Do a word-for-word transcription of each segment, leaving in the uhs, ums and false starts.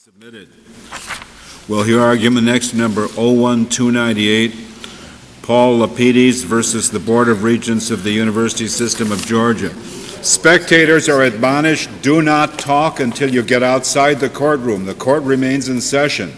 Submitted. We'll hear argument next, number oh one two ninety-eight, Paul Lapides versus the Board of Regents of the University System of Georgia. Spectators are admonished, do not talk until you get outside the courtroom. The court remains in session.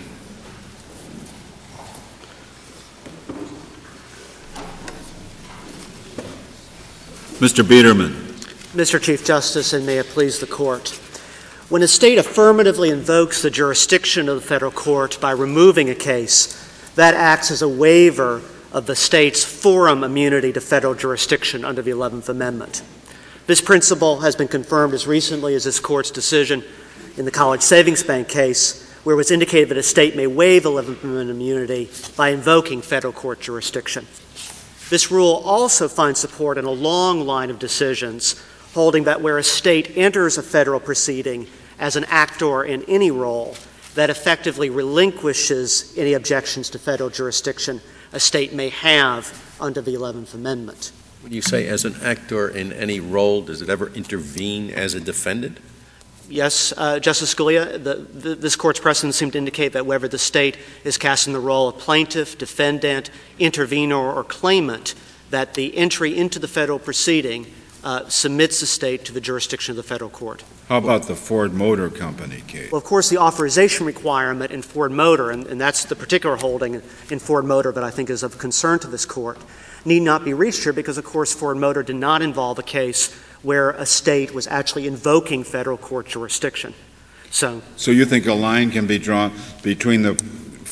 Mister Biederman. Mister Chief Justice, and may it please the court. When a state affirmatively invokes the jurisdiction of the federal court by removing a case, that acts as a waiver of the state's forum immunity to federal jurisdiction under the eleventh Amendment. This principle has been confirmed as recently as this court's decision in the College Savings Bank case, where it was indicated that a state may waive eleventh Amendment immunity by invoking federal court jurisdiction. This rule also finds support in a long line of decisions holding that where a state enters a federal proceeding as an actor in any role that effectively relinquishes any objections to federal jurisdiction a state may have under the eleventh Amendment. When you say as an actor in any role, does it ever intervene as a defendant? Yes, uh, Justice Scalia, the, the, this court's precedents seem to indicate that whether the state is casting the role of plaintiff, defendant, intervenor, or claimant, that the entry into the federal proceeding uh, submits the state to the jurisdiction of the federal court. How about the Ford Motor Company case? Well, of course, the authorization requirement in Ford Motor, and, and that's the particular holding in Ford Motor that I think is of concern to this court, need not be reached here because, of course, Ford Motor did not involve a case where a state was actually invoking federal court jurisdiction. So, so you think a line can be drawn between the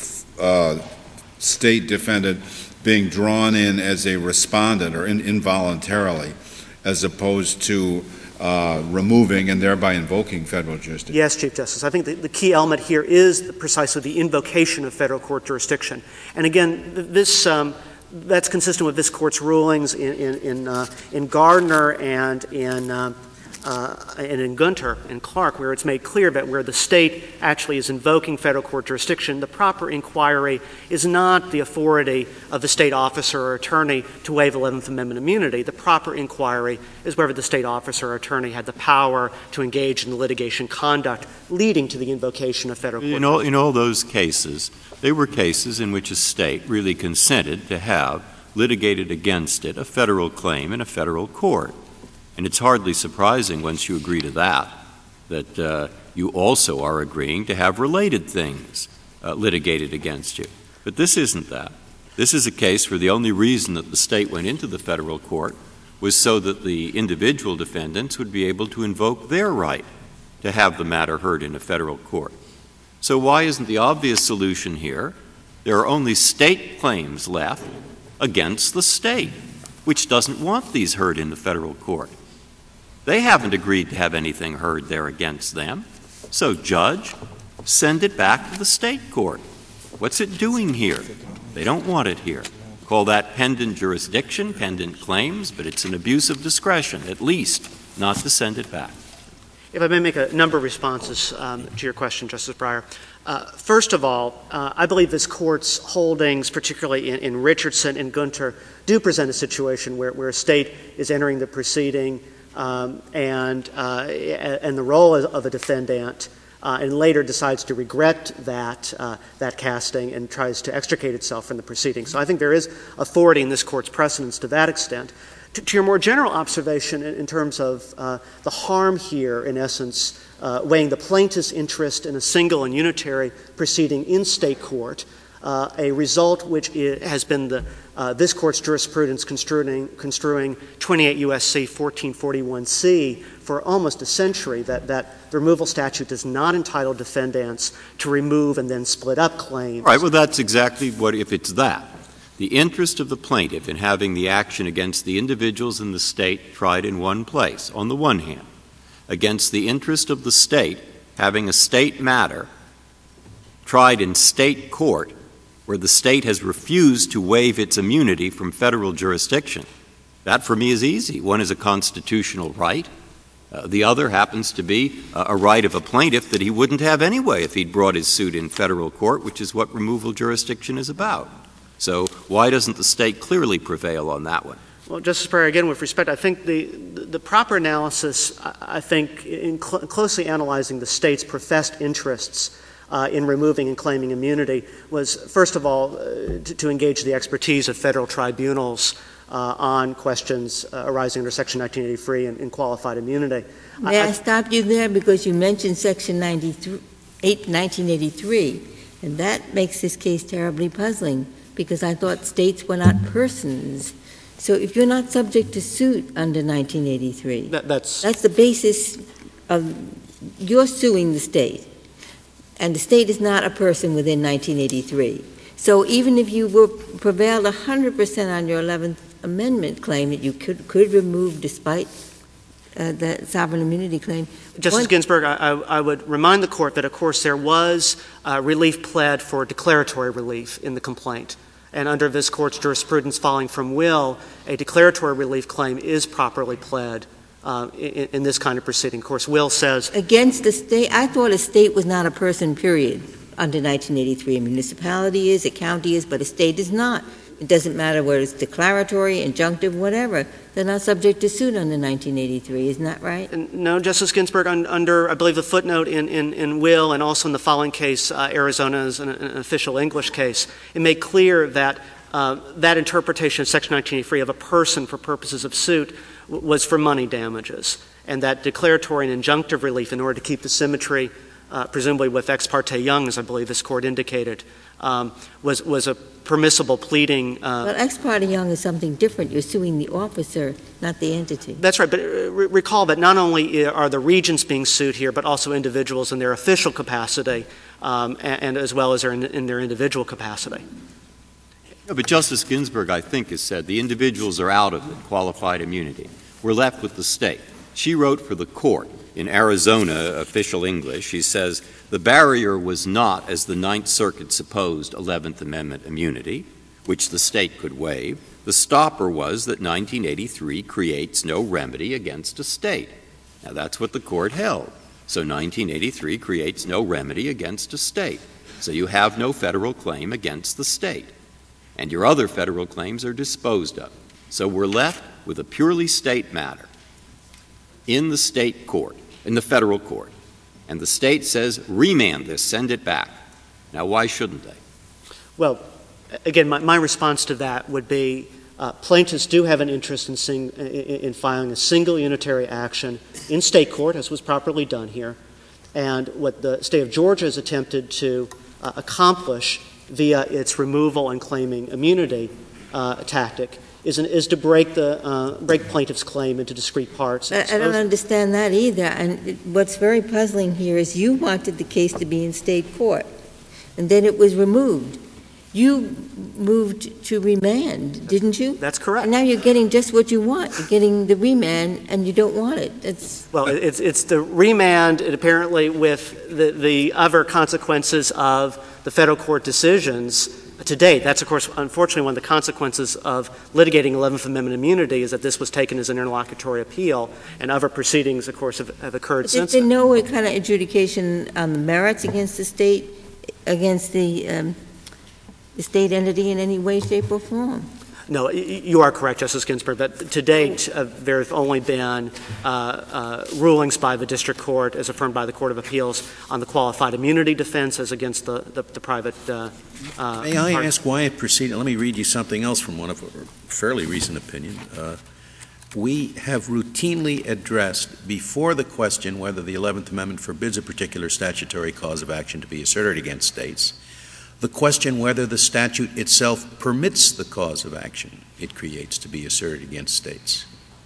uh, state defendant being drawn in as a respondent or in, involuntarily, as opposed to uh, removing and thereby invoking federal jurisdiction? Yes, Chief Justice. I think the, the key element here is the, precisely the invocation of federal court jurisdiction. And again, this um, that's consistent with this court's rulings in in in, uh, in Gardner and in uh, uh, and in Gunter and Clark, where it's made clear that where the state actually is invoking federal court jurisdiction, the proper inquiry is not the authority of the state officer or attorney to waive eleventh Amendment immunity. The proper inquiry is whether the state officer or attorney had the power to engage in the litigation conduct leading to the invocation of federal court. In all, in all those cases, they were cases in which a state really consented to have litigated against it a federal claim in a federal court. And it's hardly surprising, once you agree to that, that uh, you also are agreeing to have related things uh, litigated against you. But this isn't that. This is a case where the only reason that the state went into the federal court was so that the individual defendants would be able to invoke their right to have the matter heard in a federal court. So why isn't the obvious solution here? There are only state claims left against the state, which doesn't want these heard in the federal court. They haven't agreed to have anything heard there against them. So, judge, send it back to the state court. What's it doing here? They don't want it here. Call that pendant jurisdiction, pendant claims, but it's an abuse of discretion, at least, not to send it back. If I may make a number of responses um, to your question, Justice Breyer. Uh, first of all, uh, I believe this Court's holdings, particularly in, in Richardson and Gunter, do present a situation where, where a state is entering the proceeding um, and, uh, and the role of a defendant uh, and later decides to regret that, uh, that casting and tries to extricate itself from the proceeding. So I think there is authority in this Court's precedents to that extent. To, to your more general observation in, in terms of uh, the harm here, in essence, uh, weighing the plaintiff's interest in a single and unitary proceeding in state court, uh, a result which has been the, uh, this Court's jurisprudence construing, construing twenty-eight U S C fourteen forty-one C for almost a century, that, that the removal statute does not entitle defendants to remove and then split up claims. All right, well, that's exactly what, if it's that. The interest of the plaintiff in having the action against the individuals in the state tried in one place, on the one hand, against the interest of the state having a state matter tried in state court where the state has refused to waive its immunity from federal jurisdiction. That, for me, is easy. One is a constitutional right. Uh, the other happens to be uh, a right of a plaintiff that he wouldn't have anyway if he'd brought his suit in federal court, which is what removal jurisdiction is about. So why doesn't the state clearly prevail on that one? Well, Justice Breyer, again, with respect, I think the, the, the proper analysis, I think, in cl- closely analyzing the state's professed interests uh, in removing and claiming immunity was, first of all, uh, to, to engage the expertise of federal tribunals uh, on questions uh, arising under Section nineteen eighty-three and, and qualified immunity. May I, I, I stop you there because you mentioned Section nineteen eighty-three, and that makes this case terribly puzzling because I thought states were not persons. So if you're not subject to suit under nineteen eighty-three, that, that's that's the basis of you're suing the state, and the state is not a person within nineteen eighty-three. So even if you were prevailed one hundred percent on your eleventh Amendment claim that you could, could remove despite uh, the sovereign immunity claim. Justice One, Ginsburg, I, I, I would remind the Court that, of course, there was uh, relief pled for declaratory relief in the complaint. And under this Court's jurisprudence following from Will, a declaratory relief claim is properly pled uh, in, in this kind of proceeding. Of course, Will says against the state, I thought a state was not a person, period, under nineteen eighty-three. A municipality is, a county is, but a state is not. It doesn't matter whether it's declaratory, injunctive, whatever. They're not subject to suit under nineteen eighty-three. Isn't that right? No, Justice Ginsburg, un, under, I believe, the footnote in, in, in Will and also in the following case, uh, Arizona is an, an official English case, it made clear that uh, that interpretation of Section nineteen eighty-three of a person for purposes of suit w- was for money damages, and that declaratory and injunctive relief, in order to keep the symmetry, uh, presumably with Ex parte Young, as I believe this Court indicated, um, was, was a permissible pleading. Uh, But ex parte Young is something different. You're suing the officer, not the entity. That's right, but uh, re- recall that not only are the regents being sued here, but also individuals in their official capacity, um, and, and as well as in, in their individual capacity. No, but Justice Ginsburg, I think, has said the individuals are out of it, qualified immunity. We're left with the state. She wrote for the court in Arizona, official English. She says, the barrier was not, as the Ninth Circuit supposed, eleventh Amendment immunity, which the state could waive. The stopper was that nineteen eighty-three creates no remedy against a state. Now, that's what the court held. So nineteen eighty-three creates no remedy against a state. So you have no federal claim against the state. And your other federal claims are disposed of. So we're left with a purely state matter in the state court, in the federal court. And the state says, remand this, send it back. Now, why shouldn't they? Well, again, my, my response to that would be uh, plaintiffs do have an interest in, sing, in, in filing a single unitary action in state court, as was properly done here. And what the state of Georgia has attempted to uh, accomplish via its removal and claiming immunity uh, tactic is, an, is to break the uh, break plaintiff's claim into discrete parts. I, I don't understand that either. And it, what's very puzzling here is you wanted the case to be in state court, and then it was removed. You moved to remand, didn't you? That's correct. And now you're getting just what you want. You're getting the remand, and you don't want it. It's well, it's it's the remand, and apparently with the the other consequences of the federal court decisions to date. That's, of course, unfortunately, one of the consequences of litigating eleventh Amendment immunity is that this was taken as an interlocutory appeal, and other proceedings, of course, have, have occurred There's since been then. no kind of adjudication on the merits against the state, against the, um, the state entity in any way, shape, or form. No, y- you are correct, Justice Ginsburg, but to date, uh, there have only been uh, uh, rulings by the district court, as affirmed by the Court of Appeals, on the qualified immunity defense as against the, the, the private uh, uh, May I part- ask why it proceeded? Let me read you something else from one of a fairly recent opinion. Uh, we have routinely addressed before the question whether the eleventh Amendment forbids a particular statutory cause of action to be asserted against states, the question whether the statute itself permits the cause of action it creates to be asserted against states.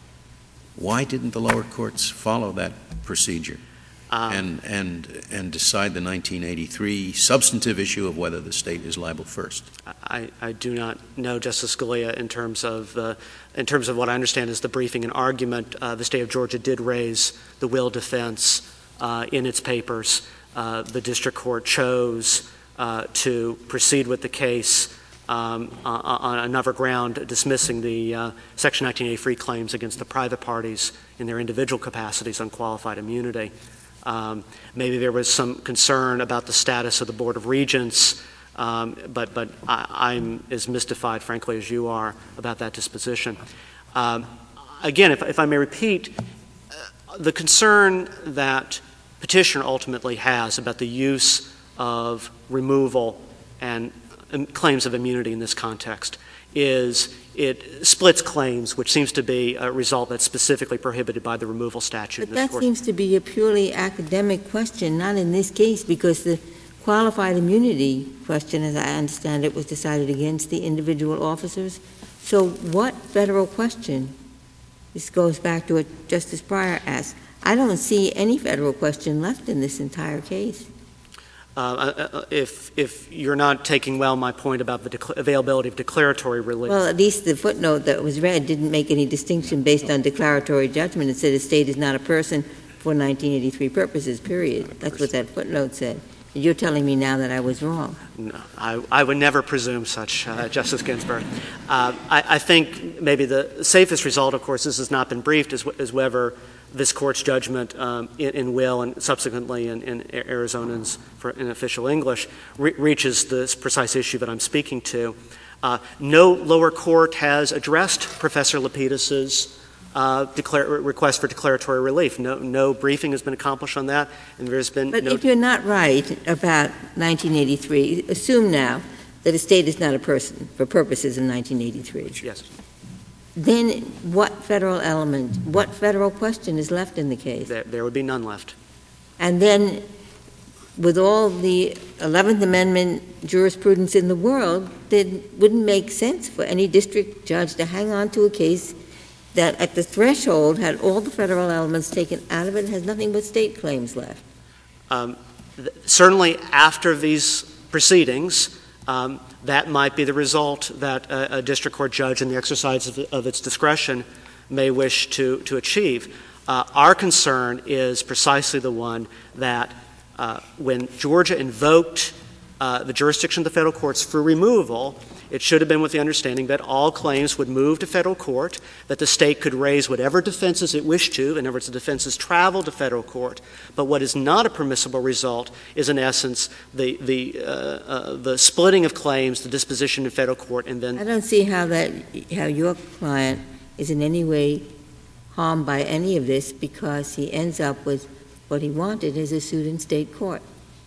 Why didn't the lower courts follow that procedure um, and, and, and decide the nineteen eighty-three substantive issue of whether the state is liable first? I, I do not know, Justice Scalia, in terms of uh, in terms of what I understand is the briefing and argument. Uh, the state of Georgia did raise the will defense uh, in its papers. Uh, the district court chose uh, to proceed with the case um, on another ground, dismissing the uh, Section nineteen eighty-three claims against the private parties in their individual capacities on qualified immunity. Um, maybe there was some concern about the status of the Board of Regents, um, but, but I, I'm as mystified, frankly, as you are about that disposition. Um, again, if, if I may repeat, uh, the concern that petitioner ultimately has about the use of removal and um, claims of immunity in this context is it splits claims, which seems to be a result that's specifically prohibited by the removal statute. But that seems to be a purely academic question, not in this case, because the qualified immunity question, as I understand it, was decided against the individual officers. So what federal question? This goes back to what Justice Breyer asked. I don't see any federal question left in this entire case. Uh, if, if you're not taking well my point about the decla- availability of declaratory relief. Well, at least the footnote that was read didn't make any distinction based on declaratory judgment. It said a state is not a person for nineteen eighty-three purposes, period. That's what that footnote said. You're telling me now that I was wrong. No, I, I would never presume such, uh, Justice Ginsburg. Uh, I, I think maybe the safest result, of course, this has not been briefed, is, is whether this Court's judgment um, in, in Will and subsequently in, in Arizonans for, in official English re- reaches this precise issue that I'm speaking to. Uh, no lower court has addressed Professor Lapidus's uh, declare, request for declaratory relief. No, no briefing has been accomplished on that, and there's been But no if you're not right about nineteen eighty-three, assume now that a state is not a person for purposes of nineteen eighty-three. Yes. Then what federal element, what federal question is left in the case? There, there would be none left. And then, with all the eleventh Amendment jurisprudence in the world, it wouldn't make sense for any district judge to hang on to a case that at the threshold had all the federal elements taken out of it and has nothing but state claims left. Um, th- certainly after these proceedings, um, that might be the result that a, a district court judge in the exercise of, of its discretion may wish to, to achieve. Uh, our concern is precisely the one that uh, when Georgia invoked uh, the jurisdiction of the federal courts for removal, it should have been with the understanding that all claims would move to federal court, that the state could raise whatever defenses it wished to. In other words, the defenses travel to federal court. But what is not a permissible result is, in essence, the the uh, uh, the splitting of claims, the disposition in federal court, and then I don't see how that how your client is in any way harmed by any of this, because he ends up with what he wanted is a suit in state court.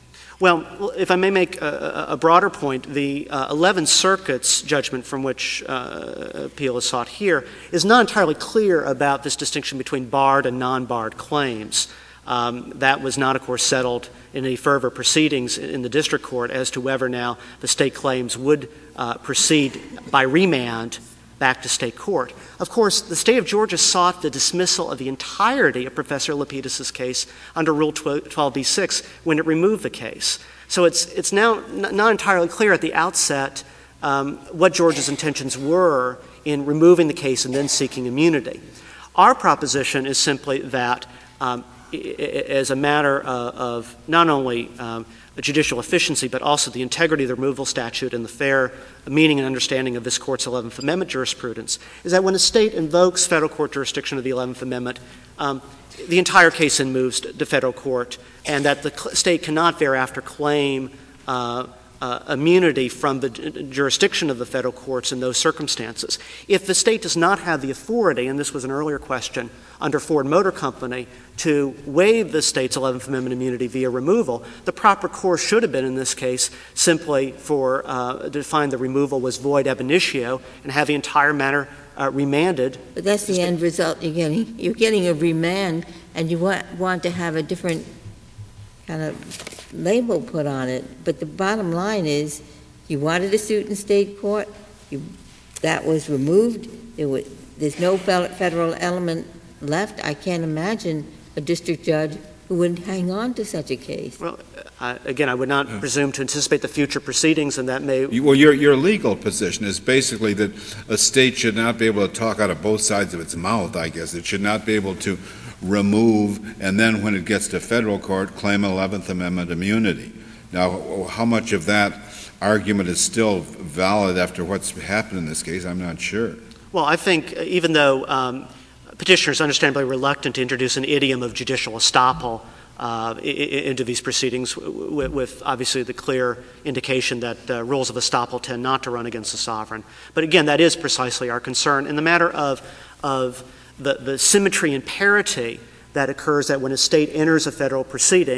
Well, if I may make a, a broader point, the uh, eleventh Circuit's judgment from which uh, appeal is sought here is not entirely clear about this distinction between barred and non-barred claims. Um, that was not, of course, settled in any further proceedings in the district court as to whether now the state claims would uh, proceed by remand back to state court. Of course, the state of Georgia sought the dismissal of the entirety of Professor Lapidus's case under Rule twelve b six when it removed the case. So it's it's now n- not entirely clear at the outset um, what Georgia's intentions were in removing the case and then seeking immunity. Our proposition is simply that um, I- I- as a matter of, of not only um, the judicial efficiency, but also the integrity of the removal statute and the fair meaning and understanding of this Court's eleventh Amendment jurisprudence, is that when a state invokes federal court jurisdiction of the eleventh Amendment, um, the entire case then moves to federal court, and that the cl- state cannot thereafter claim uh, uh, immunity from the j- jurisdiction of the federal courts in those circumstances. If the state does not have the authority, and this was an earlier question, under Ford Motor Company, to waive the state's eleventh Amendment immunity via removal, the proper course should have been, in this case, simply for uh, to find the removal was void ab initio and have the entire matter uh, remanded. But that's the end result you're getting. You're getting a remand, and you want, want to have a different kind of label put on it. But the bottom line is, you wanted a suit in state court, you, that was removed, there was, there's no federal element left. I can't imagine a district judge who would hang on to such a case. Well, uh, again, I would not yeah. presume to anticipate the future proceedings, and that may... Well, your, your legal position is basically that a state should not be able to talk out of both sides of its mouth, I guess. It should not be able to remove, and then when it gets to federal court, claim eleventh Amendment immunity. Now, how much of that argument is still valid after what's happened in this case, I'm not sure. Well, I think even though um, petitioners are understandably reluctant to introduce an idiom of judicial estoppel uh, into these proceedings, with, with obviously the clear indication that uh, rules of estoppel tend not to run against the sovereign. But again, that is precisely our concern. In the matter of, of the, the symmetry and parity that occurs that when a state enters a federal proceeding,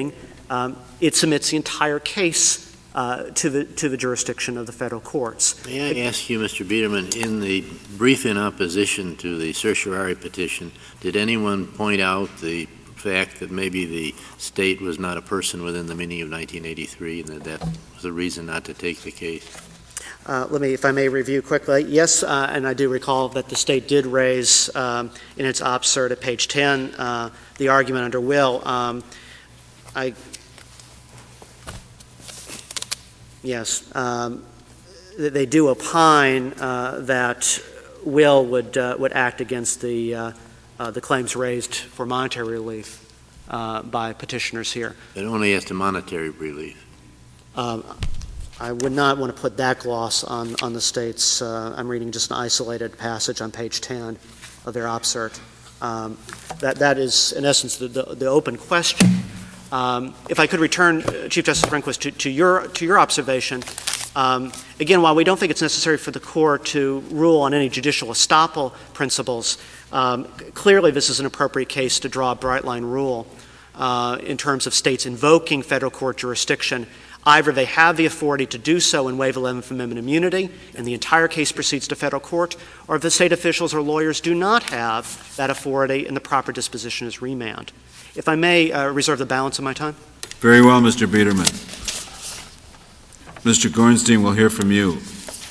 um, it submits the entire case uh, to the to the jurisdiction of the federal courts. May I ask you, Mister Biederman, in the brief in opposition to the certiorari petition, did anyone point out the fact that maybe the state was not a person within the meaning of nineteen eighty-three and that that was a reason not to take the case? Uh, let me, if I may review quickly. Yes, uh, and I do recall that the state did raise um, in its op cert at page ten uh, the argument under Will. Um, I Yes, um, they do opine uh, that Will would uh, would act against the uh, uh, the claims raised for monetary relief uh, by petitioners here. It only as to monetary relief. Um, I would not want to put that gloss on on the state's. Uh, I'm reading just an isolated passage on page ten of their op cert. Um, that that is in essence the the, the open question. Um, if I could return, uh, Chief Justice Rehnquist, to, to your to your observation, um, again, while we don't think it's necessary for the court to rule on any judicial estoppel principles, um, clearly this is an appropriate case to draw a bright line rule uh, in terms of states invoking federal court jurisdiction. Either they have the authority to do so and waive eleventh Amendment immunity, and the entire case proceeds to federal court, or if the state officials or lawyers do not have that authority and the proper disposition is remand. If I may uh, reserve the balance of my time. Very well, Mister Biederman. Mister Gornstein, we'll hear from you.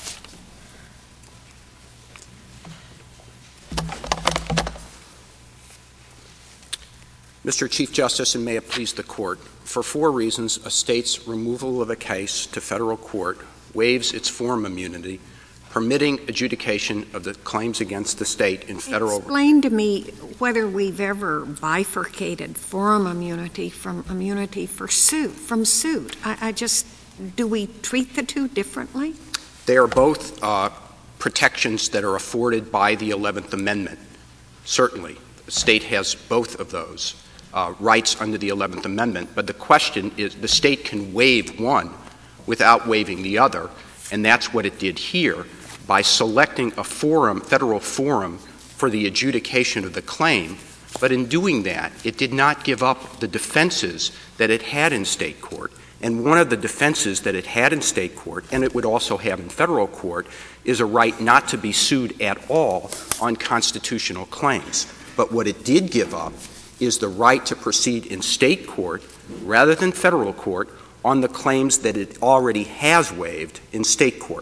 Mister Chief Justice, and may it please the Court, for four reasons, a state's removal of a case to federal court waives its forum immunity, permitting adjudication of the claims against the state in federal. Explain to me whether we've ever bifurcated forum immunity from immunity for suit, from suit. I, I just, do we treat the two differently? They are both uh, protections that are afforded by the eleventh Amendment. Certainly, the state has both of those uh, rights under the eleventh Amendment, but the question is the state can waive one without waiving the other, and that's what it did here by selecting a forum, federal forum, for the adjudication of the claim. But in doing that, it did not give up the defenses that it had in state court. And one of the defenses that it had in state court, and it would also have in federal court, is a right not to be sued at all on constitutional claims. But what it did give up is the right to proceed in state court rather than federal court on the claims that it already has waived in state court.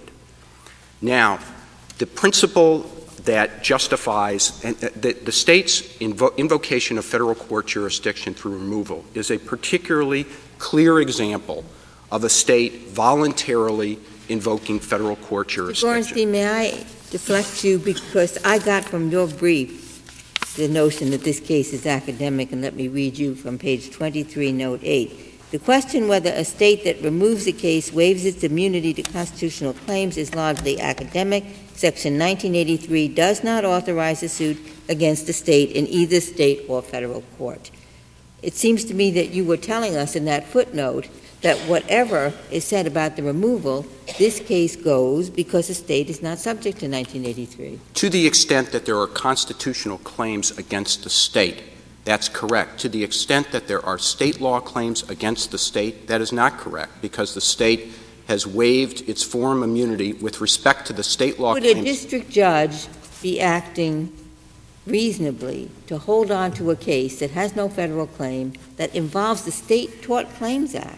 Now, the principle that justifies and, uh, the, the state's invo- invocation of federal court jurisdiction through removal is a particularly clear example of a state voluntarily invoking federal court jurisdiction. Gornstein, may I deflect you, because I got from your brief the notion that this case is academic, and let me read you from page twenty-three, note eight. The question whether a state that removes a case waives its immunity to constitutional claims is largely academic. Section nineteen eighty-three does not authorize a suit against a state in either state or federal court. It seems to me that you were telling us in that footnote that whatever is said about the removal, this case goes because the state is not subject to nineteen eighty-three. To the extent that there are constitutional claims against the state, that's correct. To the extent that there are state law claims against the state, that is not correct, because the state has waived its forum immunity with respect to the state law Would claims. Would a district judge be acting reasonably to hold on to a case that has no federal claim that involves the State Tort Claims Act?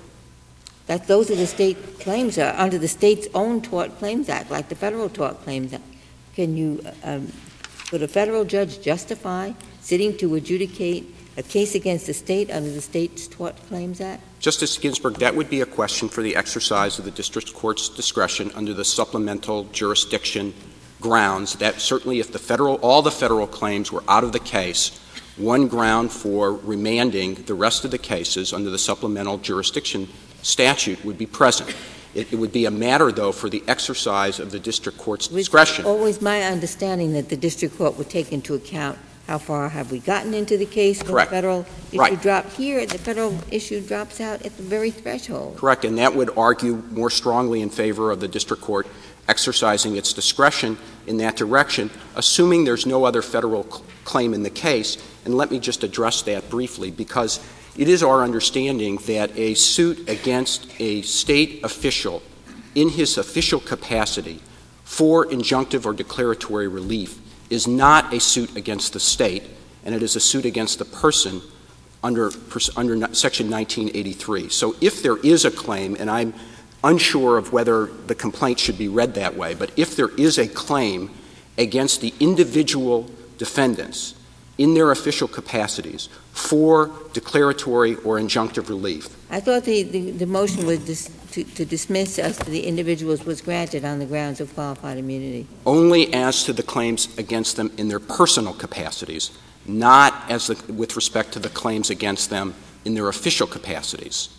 That those are the state claims are under the state's own Tort Claims Act, like the Federal Tort Claims Act. Can you, um, would a federal judge justify sitting to adjudicate a case against the state under the state's Tort Claims Act? Justice Ginsburg, that would be a question for the exercise of the district court's discretion under the supplemental jurisdiction grounds. That certainly if the federal, all the federal claims were out of the case, one ground for remanding the rest of the cases under the supplemental jurisdiction statute would be present. It, it would be a matter, though, for the exercise of the district court's discretion. It's always my understanding that the district court would take into account how far have we gotten into the case when Correct. the federal issue Right. dropped here, the federal issue drops out at the very threshold. Correct, and that would argue more strongly in favor of the district court exercising its discretion in that direction, assuming there's no other federal cl- claim in the case. And let me just address that briefly, because it is our understanding that a suit against a state official in his official capacity for injunctive or declaratory relief is not a suit against the state, and it is a suit against the person under, under Section nineteen eighty-three. So if there is a claim, and I'm unsure of whether the complaint should be read that way, but if there is a claim against the individual defendants in their official capacities for declaratory or injunctive relief. I thought the, the, the motion was dis, to, to dismiss us to the individuals was granted on the grounds of qualified immunity. Only as to the claims against them in their personal capacities, not as the, with respect to the claims against them in their official capacities.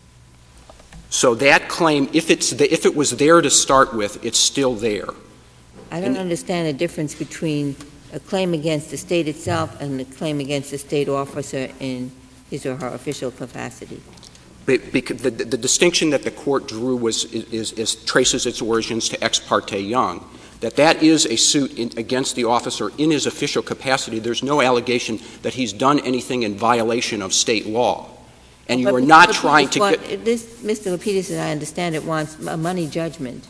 So that claim, if, it's the, if it was there to start with, it's still there. I don't and, understand the difference between a claim against the state itself and a claim against a state officer in his or her official capacity. But because the, the, the distinction that the court drew was is, is traces its origins to Ex parte Young, that that is a suit in, against the officer in his official capacity. There's no allegation that he's done anything in violation of state law. And you but are not Mister trying to want, get... This, Mister Lapidus, as I understand it, wants a money judgment.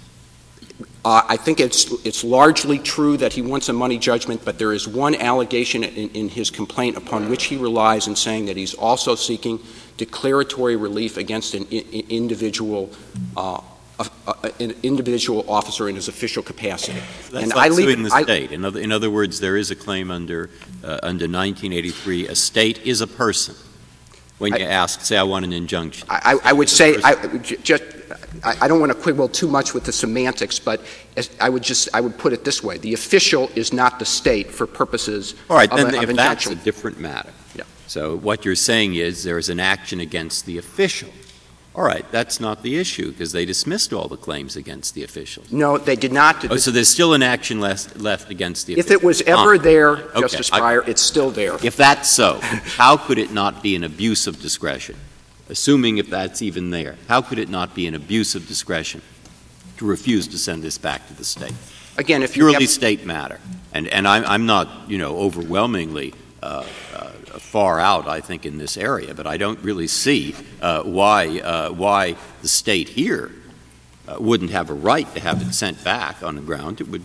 Uh, I think it's it's largely true that he wants a money judgment, but there is one allegation in, in his complaint upon which he relies in saying that he's also seeking declaratory relief against an I- individual uh, a, a, an individual officer in his official capacity. That's and like I leave, suing the I, state. In other, in other words, there is a claim under uh, under nineteen eighty-three. A state is a person. When you I, ask, say, I want an injunction. I, I would say, I, just, I, I don't want to quibble too much with the semantics, but as, I would just, I would put it this way: the official is not the state for purposes. All right, of then a, if of that's injunction. a different matter. Yeah. So what you're saying is there is an action against the official. All right, that's not the issue because they dismissed all the claims against the officials. No, they did not. Oh, so there's still an action left, left against the If officials. it was ever ah, there, okay. Justice Breyer, I, it's still there. If that's so, how could it not be an abuse of discretion? Assuming if that's even there, how could it not be an abuse of discretion to refuse to send this back to the state? Again, if you purely have, state matter, and and I'm, I'm not, you know, overwhelmingly uh, uh, far out, I think, in this area, but I don't really see uh, why uh, why the state here uh, wouldn't have a right to have it sent back on the ground. It would.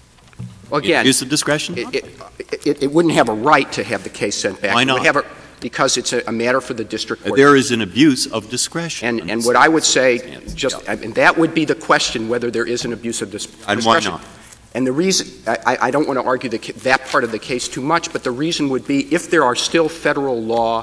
Well, again, abuse of discretion. It, it, it, it wouldn't have a right to have the case sent back. Why not? It would have a, because it's a, a matter for the district court. There is an abuse of discretion. And, and what I would say, just yeah. and that would be the question, whether there is an abuse of dis- discretion. And why not? And the reason, I, I don't want to argue the, that part of the case too much, but the reason would be if there are still federal law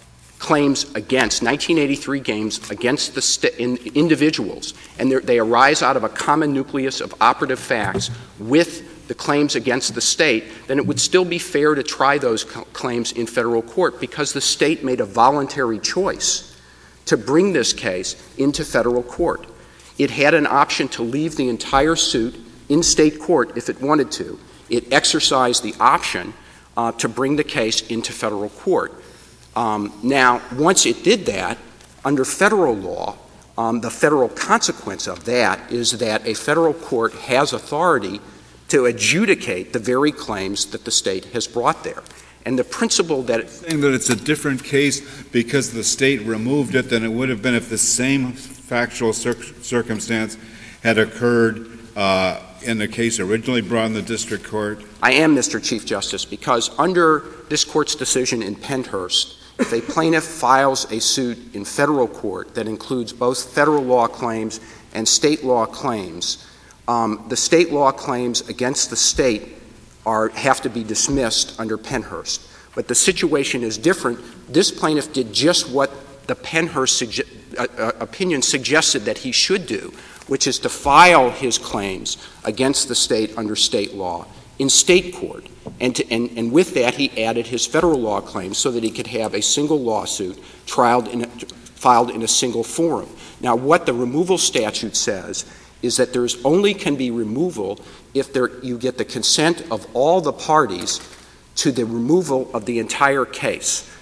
claims against, nineteen eighty-three games against the st- in, individuals, and they arise out of a common nucleus of operative facts with the claims against the state, then it would still be fair to try those co- claims in federal court because the state made a voluntary choice to bring this case into federal court. It had an option to leave the entire suit in state court if it wanted to. It exercised the option uh, to bring the case into federal court. Um, now, once it did that, under federal law, um, the federal consequence of that is that a federal court has authority to adjudicate the very claims that the state has brought there. And the principle that... It, saying that it's a different case because the state removed it than it would have been if the same factual cir- circumstance had occurred uh, in the case originally brought in the district court? I am, Mister Chief Justice, because under this court's decision in Pennhurst, if a plaintiff files a suit in federal court that includes both federal law claims and state law claims, um, the state law claims against the state are have to be dismissed under Pennhurst. But the situation is different. This plaintiff did just what the Pennhurst suge- uh, uh, opinion suggested that he should do, which is to file his claims against the state under state law in state court. And, to, and, and with that, he added his federal law claims so that he could have a single lawsuit trialed in a, filed in a single forum. Now, what the removal statute says is that there only can be removal if there, you get the consent of all the parties to the removal of the entire case.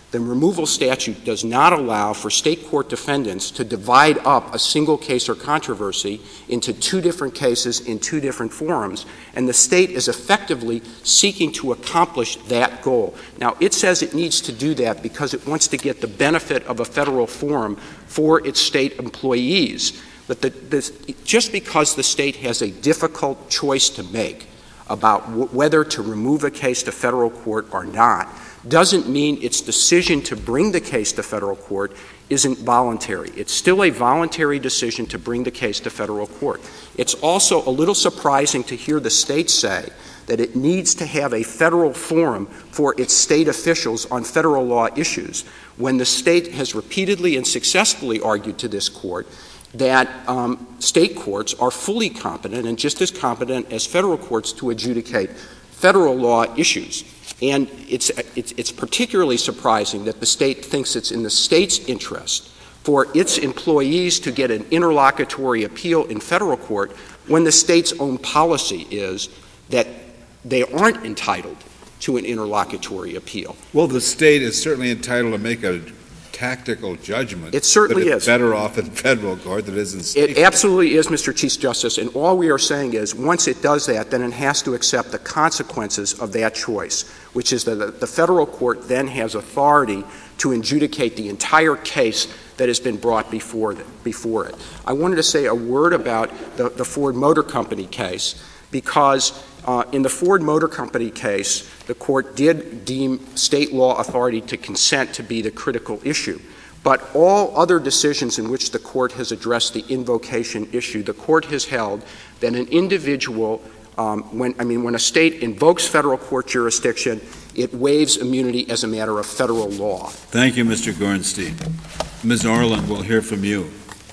The removal statute does not allow for state court defendants to divide up a single case or controversy into two different cases in two different forums, and the state is effectively seeking to accomplish that goal. Now, it says it needs to do that because it wants to get the benefit of a federal forum for its state employees. But the, this, just because the state has a difficult choice to make about w- whether to remove a case to federal court or not doesn't mean its decision to bring the case to federal court isn't voluntary. It's still a voluntary decision to bring the case to federal court. It's also a little surprising to hear the state say that it needs to have a federal forum for its state officials on federal law issues when the state has repeatedly and successfully argued to this court that um, state courts are fully competent and just as competent as federal courts to adjudicate federal law issues. And it's, it's, it's particularly surprising that the state thinks it's in the state's interest for its employees to get an interlocutory appeal in federal court when the state's own policy is that they aren't entitled to an interlocutory appeal. Well, the state is certainly entitled to make a tactical judgment. It certainly that it's is. Better off in federal court than it is in state. It absolutely is, Mister Chief Justice, and all we are saying is once it does that, then it has to accept the consequences of that choice, which is that the federal court then has authority to adjudicate the entire case that has been brought before, the, before it. I wanted to say a word about the, the Ford Motor Company case because uh, in the Ford Motor Company case, the court did deem state law authority to consent to be the critical issue. But all other decisions in which the court has addressed the invocation issue, the court has held that an individual, um, when I mean, when a state invokes federal court jurisdiction, it waives immunity as a matter of federal law. Thank you, Mister Gornstein. Miz Orland, we'll hear from you.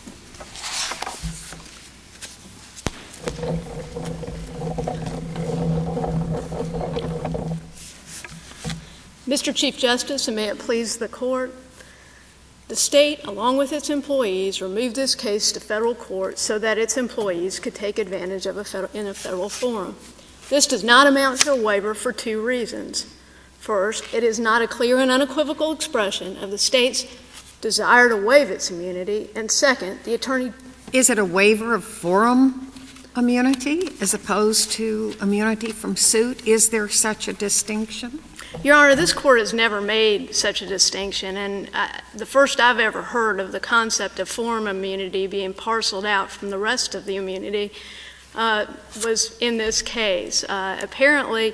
Mister Chief Justice, and may it please the Court, the state, along with its employees, removed this case to federal court so that its employees could take advantage of a federal, in a federal forum. This does not amount to a waiver for two reasons. First, it is not a clear and unequivocal expression of the state's desire to waive its immunity, and second, the attorney... Is it a waiver of forum immunity as opposed to immunity from suit? Is there such a distinction? Your Honor, this Court has never made such a distinction, and uh, the first I've ever heard of the concept of forum immunity being parceled out from the rest of the immunity uh, was in this case. Uh, apparently,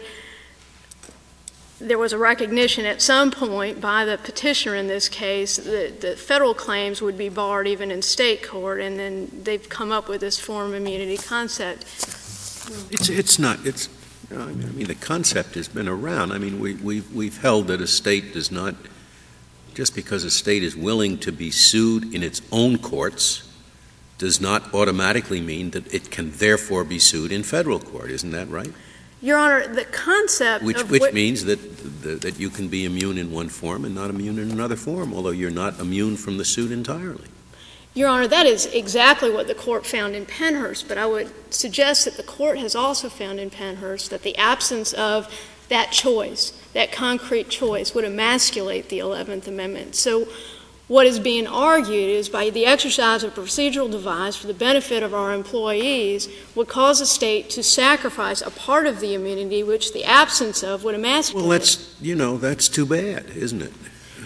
there was a recognition at some point by the petitioner in this case that, that federal claims would be barred even in state court, and then they've come up with this forum immunity concept. It's, it's not. It's. I mean, I mean, the concept has been around. I mean, we, we've, we've held that a state does not, just because a state is willing to be sued in its own courts, does not automatically mean that it can therefore be sued in federal court. Isn't that right? Your Honor, the concept Which, of which wh- means that, that that you can be immune in one form and not immune in another form, although you're not immune from the suit entirely. Your Honor, that is exactly what the Court found in Pennhurst, but I would suggest that the Court has also found in Pennhurst that the absence of that choice, that concrete choice, would emasculate the eleventh Amendment. So what is being argued is by the exercise of a procedural device for the benefit of our employees would cause a state to sacrifice a part of the immunity which the absence of would emasculate. Well, that's, you know, that's too bad, isn't it?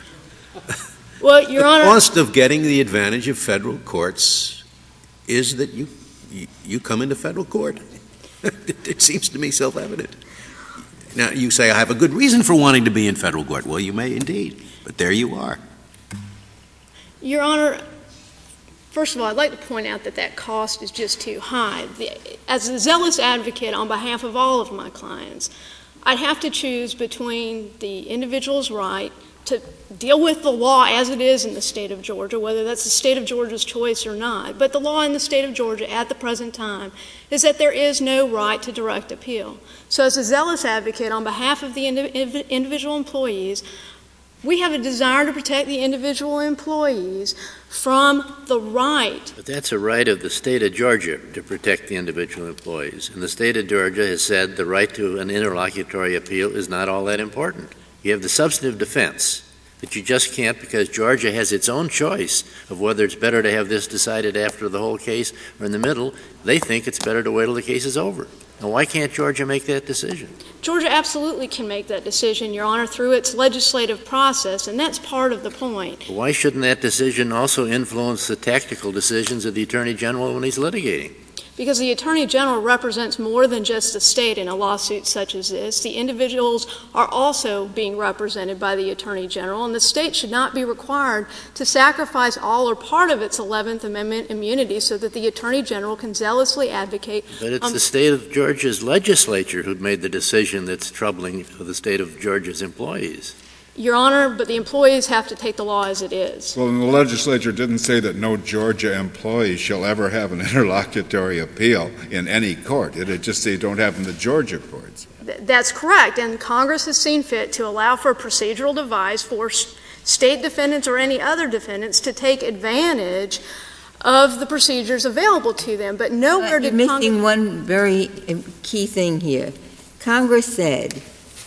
Well, Your the Honor, cost of getting the advantage of federal courts is that you you, you come into federal court. it, it seems to me self-evident. Now, you say, I have a good reason for wanting to be in federal court. Well, you may indeed, but there you are. Your Honor, first of all, I'd like to point out that that cost is just too high. The, as a zealous advocate on behalf of all of my clients, I'd have to choose between the individual's right to deal with the law as it is in the state of Georgia, whether that's the state of Georgia's choice or not. But the law in the state of Georgia at the present time is that there is no right to direct appeal. So as a zealous advocate on behalf of the indiv- individual employees, we have a desire to protect the individual employees from the right. But that's a right of the state of Georgia to protect the individual employees. And the state of Georgia has said the right to an interlocutory appeal is not all that important. You have the substantive defense That you just can't, because Georgia has its own choice of whether it's better to have this decided after the whole case or in the middle. They think it's better to wait till the case is over. Now, why can't Georgia make that decision? Georgia absolutely can make that decision, Your Honor, through its legislative process, and that's part of the point. Why shouldn't that decision also influence the tactical decisions of the Attorney General when he's litigating? Because the Attorney General represents more than just the state in a lawsuit such as this. The individuals are also being represented by the Attorney General, and the state should not be required to sacrifice all or part of its eleventh Amendment immunity so that the Attorney General can zealously advocate. But it's um, the state of Georgia's legislature who'd made the decision that's troubling for the state of Georgia's employees. Your Honor, but the employees have to take the law as it is. Well, and the legislature didn't say that no Georgia employee shall ever have an interlocutory appeal in any court. It just say don't have in the Georgia courts. Th- that's correct, and Congress has seen fit to allow for a procedural device for s- state defendants or any other defendants to take advantage of the procedures available to them, but nowhere But did you're Congress— missing one very key thing here. Congress said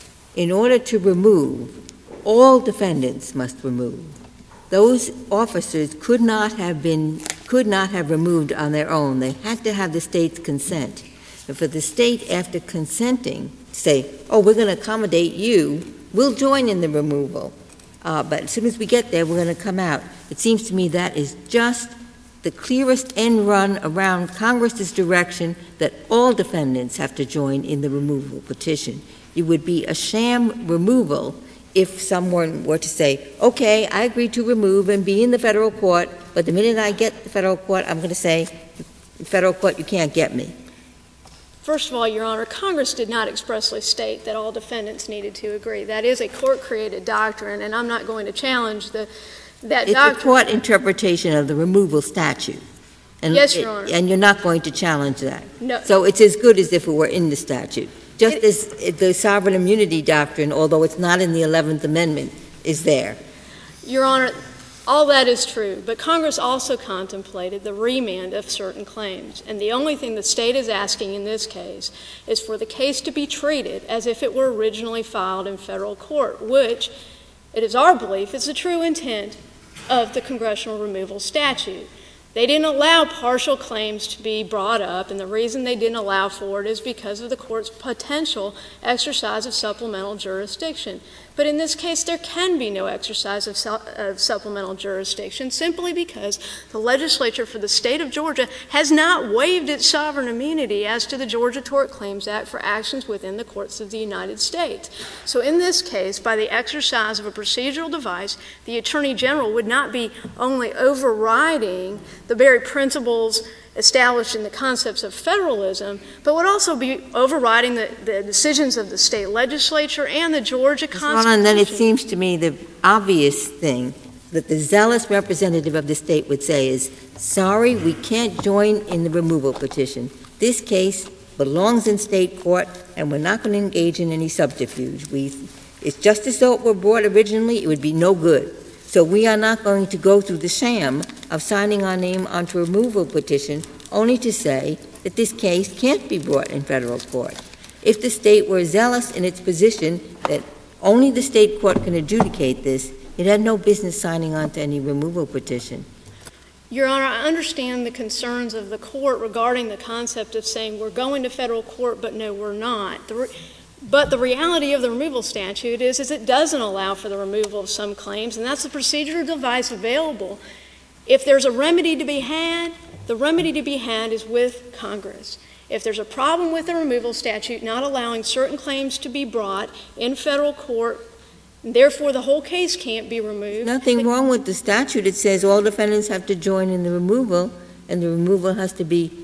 in order to remove, all defendants must remove. Those officers could not have been, could not have removed on their own. They had to have the state's consent. And for the state, after consenting, say, oh, we're going to accommodate you, we'll join in the removal. Uh, but as soon as we get there, we're going to come out. It seems to me that is just the clearest end run around Congress's direction that all defendants have to join in the removal petition. It would be a sham removal if someone were to say, okay, I agree to remove and be in the federal court, but the minute I get the federal court, I'm going to say, federal court, you can't get me. First of all, Your Honor, Congress did not expressly state that all defendants needed to agree. That is a court-created doctrine, and I'm not going to challenge the, that It's doctrine. a court interpretation of the removal statute. And Yes, it- Your Honor. And you're not going to challenge that. No. So it's as good as if it were in the statute. Just It- as the sovereign immunity doctrine, although it's not in the eleventh Amendment, is there. Your Honor, all that is true, but Congress also contemplated the remand of certain claims, and the only thing the state is asking in this case is for the case to be treated as if it were originally filed in federal court, which, it is our belief, is the true intent of the congressional removal statute. They didn't allow partial claims to be brought up, and the reason they didn't allow for it is because of the court's potential exercise of supplemental jurisdiction. But in this case, there can be no exercise of, su- of supplemental jurisdiction simply because the legislature for the state of Georgia has not waived its sovereign immunity as to the Georgia Tort Claims Act for actions within the courts of the United States. So in this case, by the exercise of a procedural device, the Attorney General would not be only overriding the very principles established in the concepts of federalism, but would also be overriding the, the decisions of the state legislature and the Georgia Constitution. Well, and then it seems to me the obvious thing that the zealous representative of the state would say is, sorry, we can't join in the removal petition. This case belongs in state court, and we're not going to engage in any subterfuge. We, it's just as though it were brought originally, it would be no good. So we are not going to go through the sham of signing our name onto a removal petition only to say that this case can't be brought in federal court. If the state were zealous in its position that only the state court can adjudicate this, it had no business signing on to any removal petition. Your Honor, I understand the concerns of the court regarding the concept of saying we're going to federal court, but no, we're not. The re- But the reality of the removal statute is, is it doesn't allow for the removal of some claims, and that's the procedural device available. If there's a remedy to be had, the remedy to be had is with Congress. If there's a problem with the removal statute not allowing certain claims to be brought in federal court, and therefore the whole case can't be removed. Nothing wrong with the statute. It says all defendants have to join in the removal, and the removal has to be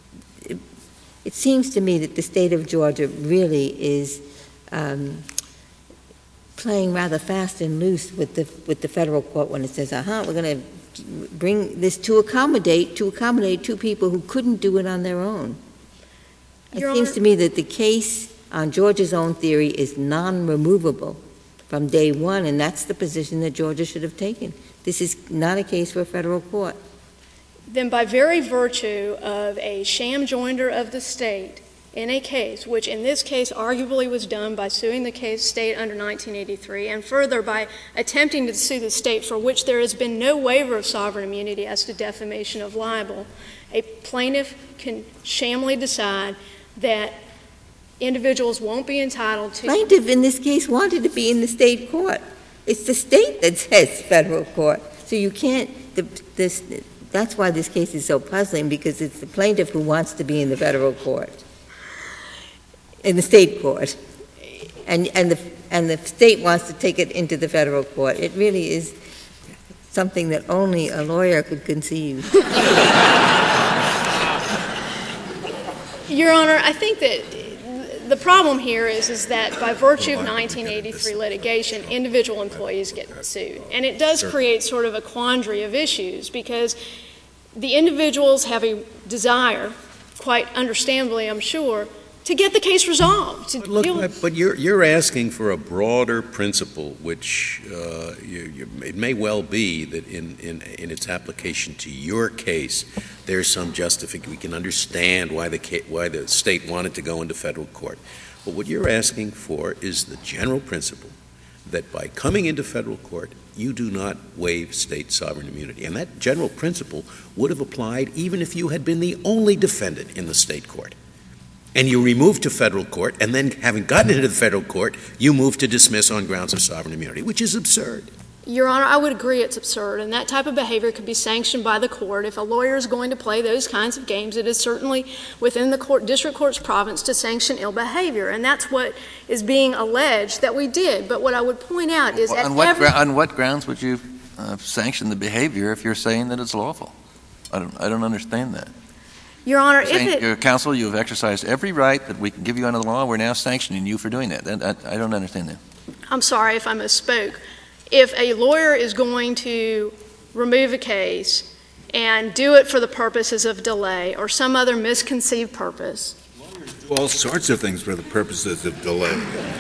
It seems to me that the state of Georgia really is um, playing rather fast and loose with the with the federal court when it says, "Uh-huh, we're going to bring this to accommodate to accommodate two people who couldn't do it on their own." Your it seems Honor, to me that the case on Georgia's own theory is non-removable from day one, and that's the position that Georgia should have taken. This is not a case for a federal court. then by very virtue of a sham joinder of the state, in a case, which in this case arguably was done by suing the case state under nineteen eighty-three, and further by attempting to sue the state for which there has been no waiver of sovereign immunity as to defamation of libel, a plaintiff can shamelessly decide that individuals won't be entitled to... Plaintiff in this case wanted to be in the state court. It's the state that says federal court. So you can't, the, this, that's why this case is so puzzling, because it's the plaintiff who wants to be in the federal court, in the state court. And, and, the, and the state wants to take it into the federal court. It really is something that only a lawyer could conceive. Your Honor, I think that the problem here is, is that by virtue of nineteen eighty-three litigation, individual employees get sued. And it does create sort of a quandary of issues, because the individuals have a desire, quite understandably, I'm sure, to get the case resolved. To But look, deal with. but you're, you're asking for a broader principle, which uh, you, you, it may well be that in, in, in its application to your case, there's some justification. We can understand why the, ca- why the state wanted to go into federal court. But what you're asking for is the general principle that by coming into federal court, you do not waive state sovereign immunity. And that general principle would have applied even if you had been the only defendant in the state court. And you removed to federal court, and then having gotten into the federal court, you move to dismiss on grounds of sovereign immunity, which is absurd. Your Honor, I would agree it's absurd, and that type of behavior could be sanctioned by the court. If a lawyer is going to play those kinds of games, it is certainly within the court, district court's province to sanction ill behavior, and that's what is being alleged that we did. But what I would point out is well, at on, what every... gra- on what grounds would you uh, sanction the behavior if you're saying that it's lawful? I don't, I don't understand that. Your Honor, You're saying, if it... Your counsel, you have exercised every right that we can give you under the law. We're now sanctioning you for doing that. that I, I don't understand that. I'm sorry if I misspoke. If a lawyer is going to remove a case and do it for the purposes of delay or some other misconceived purpose... Lawyers do all sorts of things for the purposes of delay.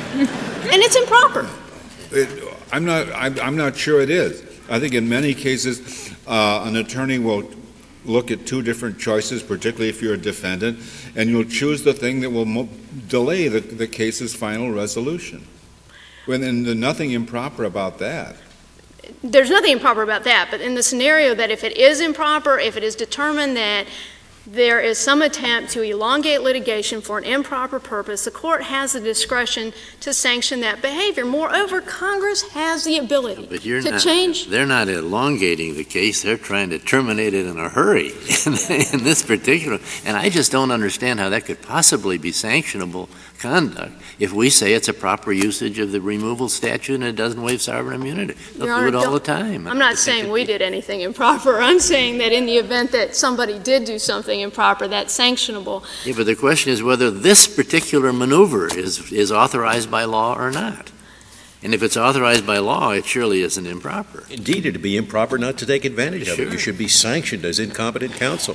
And it's improper. It, I'm not, I'm, I'm not sure it is. I think in many cases, uh, an attorney will look at two different choices, particularly if you're a defendant, and you'll choose the thing that will mo- delay the, the case's final resolution. When, and there's nothing improper about that. There's nothing improper about that, but in the scenario that if it is improper, if it is determined that there is some attempt to elongate litigation for an improper purpose, the court has the discretion to sanction that behavior. Moreover, Congress has the ability but you're to not, change... They're not elongating the case. They're trying to terminate it in a hurry in, in this particular. And I just don't understand how that could possibly be sanctionable conduct if we say it's a proper usage of the removal statute and it doesn't waive sovereign immunity. They'll Your do Honor, it all don't- the time. I'm not saying we did anything improper. I'm saying that in the event that somebody did do something improper, that's sanctionable. Yeah, but the question is whether this particular maneuver is, is authorized by law or not. And if it's authorized by law, it surely isn't improper. Indeed, it would be improper not to take advantage of Sure. it. You should be sanctioned as incompetent counsel.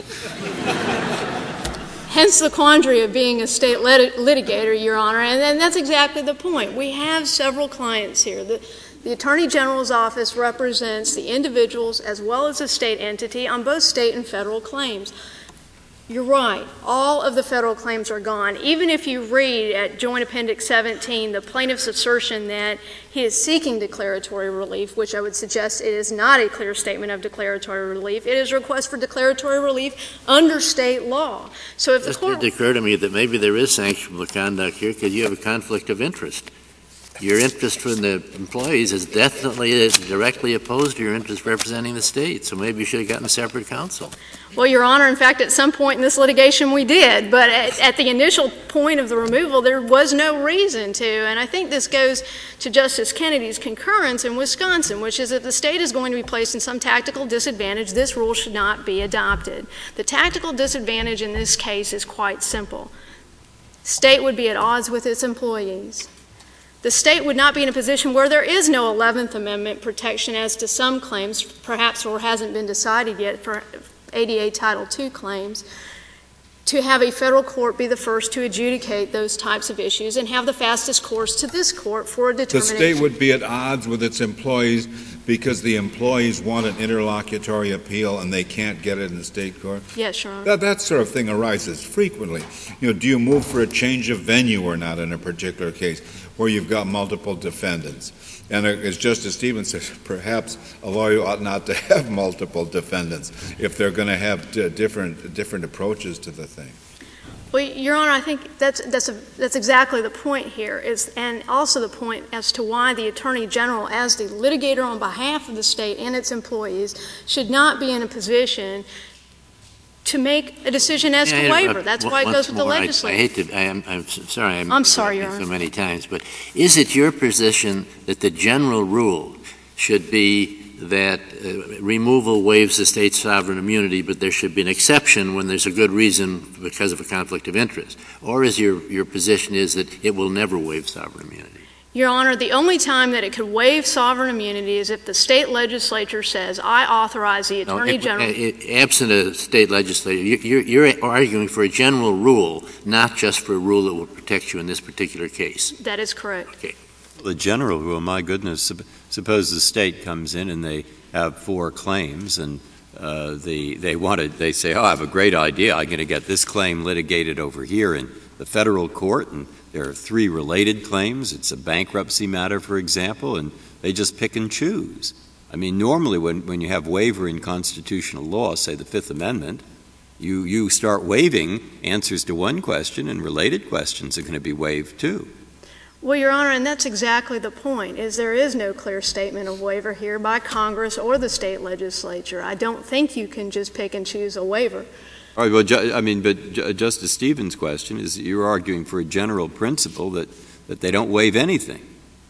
Hence the quandary of being a state lit- litigator, Your Honor, and, and that's exactly the point. We have several clients here. The, the Attorney General's office represents the individuals as well as the state entity on both state and federal claims. You're right. All of the federal claims are gone. Even if you read at Joint Appendix seventeen the plaintiff's assertion that he is seeking declaratory relief, which I would suggest it is not a clear statement of declaratory relief. It is a request for declaratory relief under state law. So if the Just court... did occur to me that maybe there is sanctionable conduct here because you have a conflict of interest. Your interest from the employees is definitely directly opposed to your interest representing the state, so maybe you should have gotten separate counsel. Well, Your Honor, in fact, at some point in this litigation we did, but at, at the initial point of the removal there was no reason to, and I think this goes to Justice Kennedy's concurrence in Wisconsin, which is that the state is going to be placed in some tactical disadvantage. This rule should not be adopted. The tactical disadvantage in this case is quite simple. State would be at odds with its employees. The state would not be in a position where there is no eleventh Amendment protection as to some claims, perhaps or hasn't been decided yet for A D A Title two claims. to have a federal court be the first to adjudicate those types of issues and have the fastest course to this court for a The determination. state would be at odds with its employees because the employees want an interlocutory appeal and they can't get it in the state court? Yes, Your Honor. That, that sort of thing arises frequently. You know, do you move for a change of venue or not in a particular case where you've got multiple defendants? And as Justice Stevens said, perhaps a lawyer ought not to have multiple defendants if they're going to have d- different different approaches to the thing. Well, Your Honor, I think that's that's a, that's exactly the point here, is, and also the point as to why the Attorney General, as the litigator on behalf of the state and its employees, should not be in a position to make a decision as to Yeah, waiver. uh, That's w- why it once goes with the more, I- legislature. I hate to, I am, I'm s- sorry I'm, I'm sorry, Your interrupting Honor. so many times, but is it your position that the general rule should be that uh, removal waives the state's sovereign immunity, but there should be an exception when there's a good reason because of a conflict of interest? Or is your, your position is that it will never waive sovereign immunity? Your Honor, the only time that it could waive sovereign immunity is if the state legislature says, I authorize the No, Attorney it- General. it- absent a state legislature, you- you're, you're arguing for a general rule, not just for a rule that will protect you in this particular case. That is correct. The general rule, my goodness, sup- suppose the state comes in and they have four claims and uh, the, they wanted, they say, oh, I have a great idea. I'm going to get this claim litigated over here in the federal court, and there are three related claims. It's a bankruptcy matter, for example, and they just pick and choose. I mean, normally when, when you have waiver in constitutional law, say the Fifth Amendment, you, you start waiving answers to one question and related questions are going to be waived too. Well, Your Honor, and that's exactly the point, is there is no clear statement of waiver here by Congress or the state legislature. I don't think you can just pick and choose a waiver. All right, well, ju- I mean, but ju- Justice Stevens' question is that you're arguing for a general principle that, that they don't waive anything.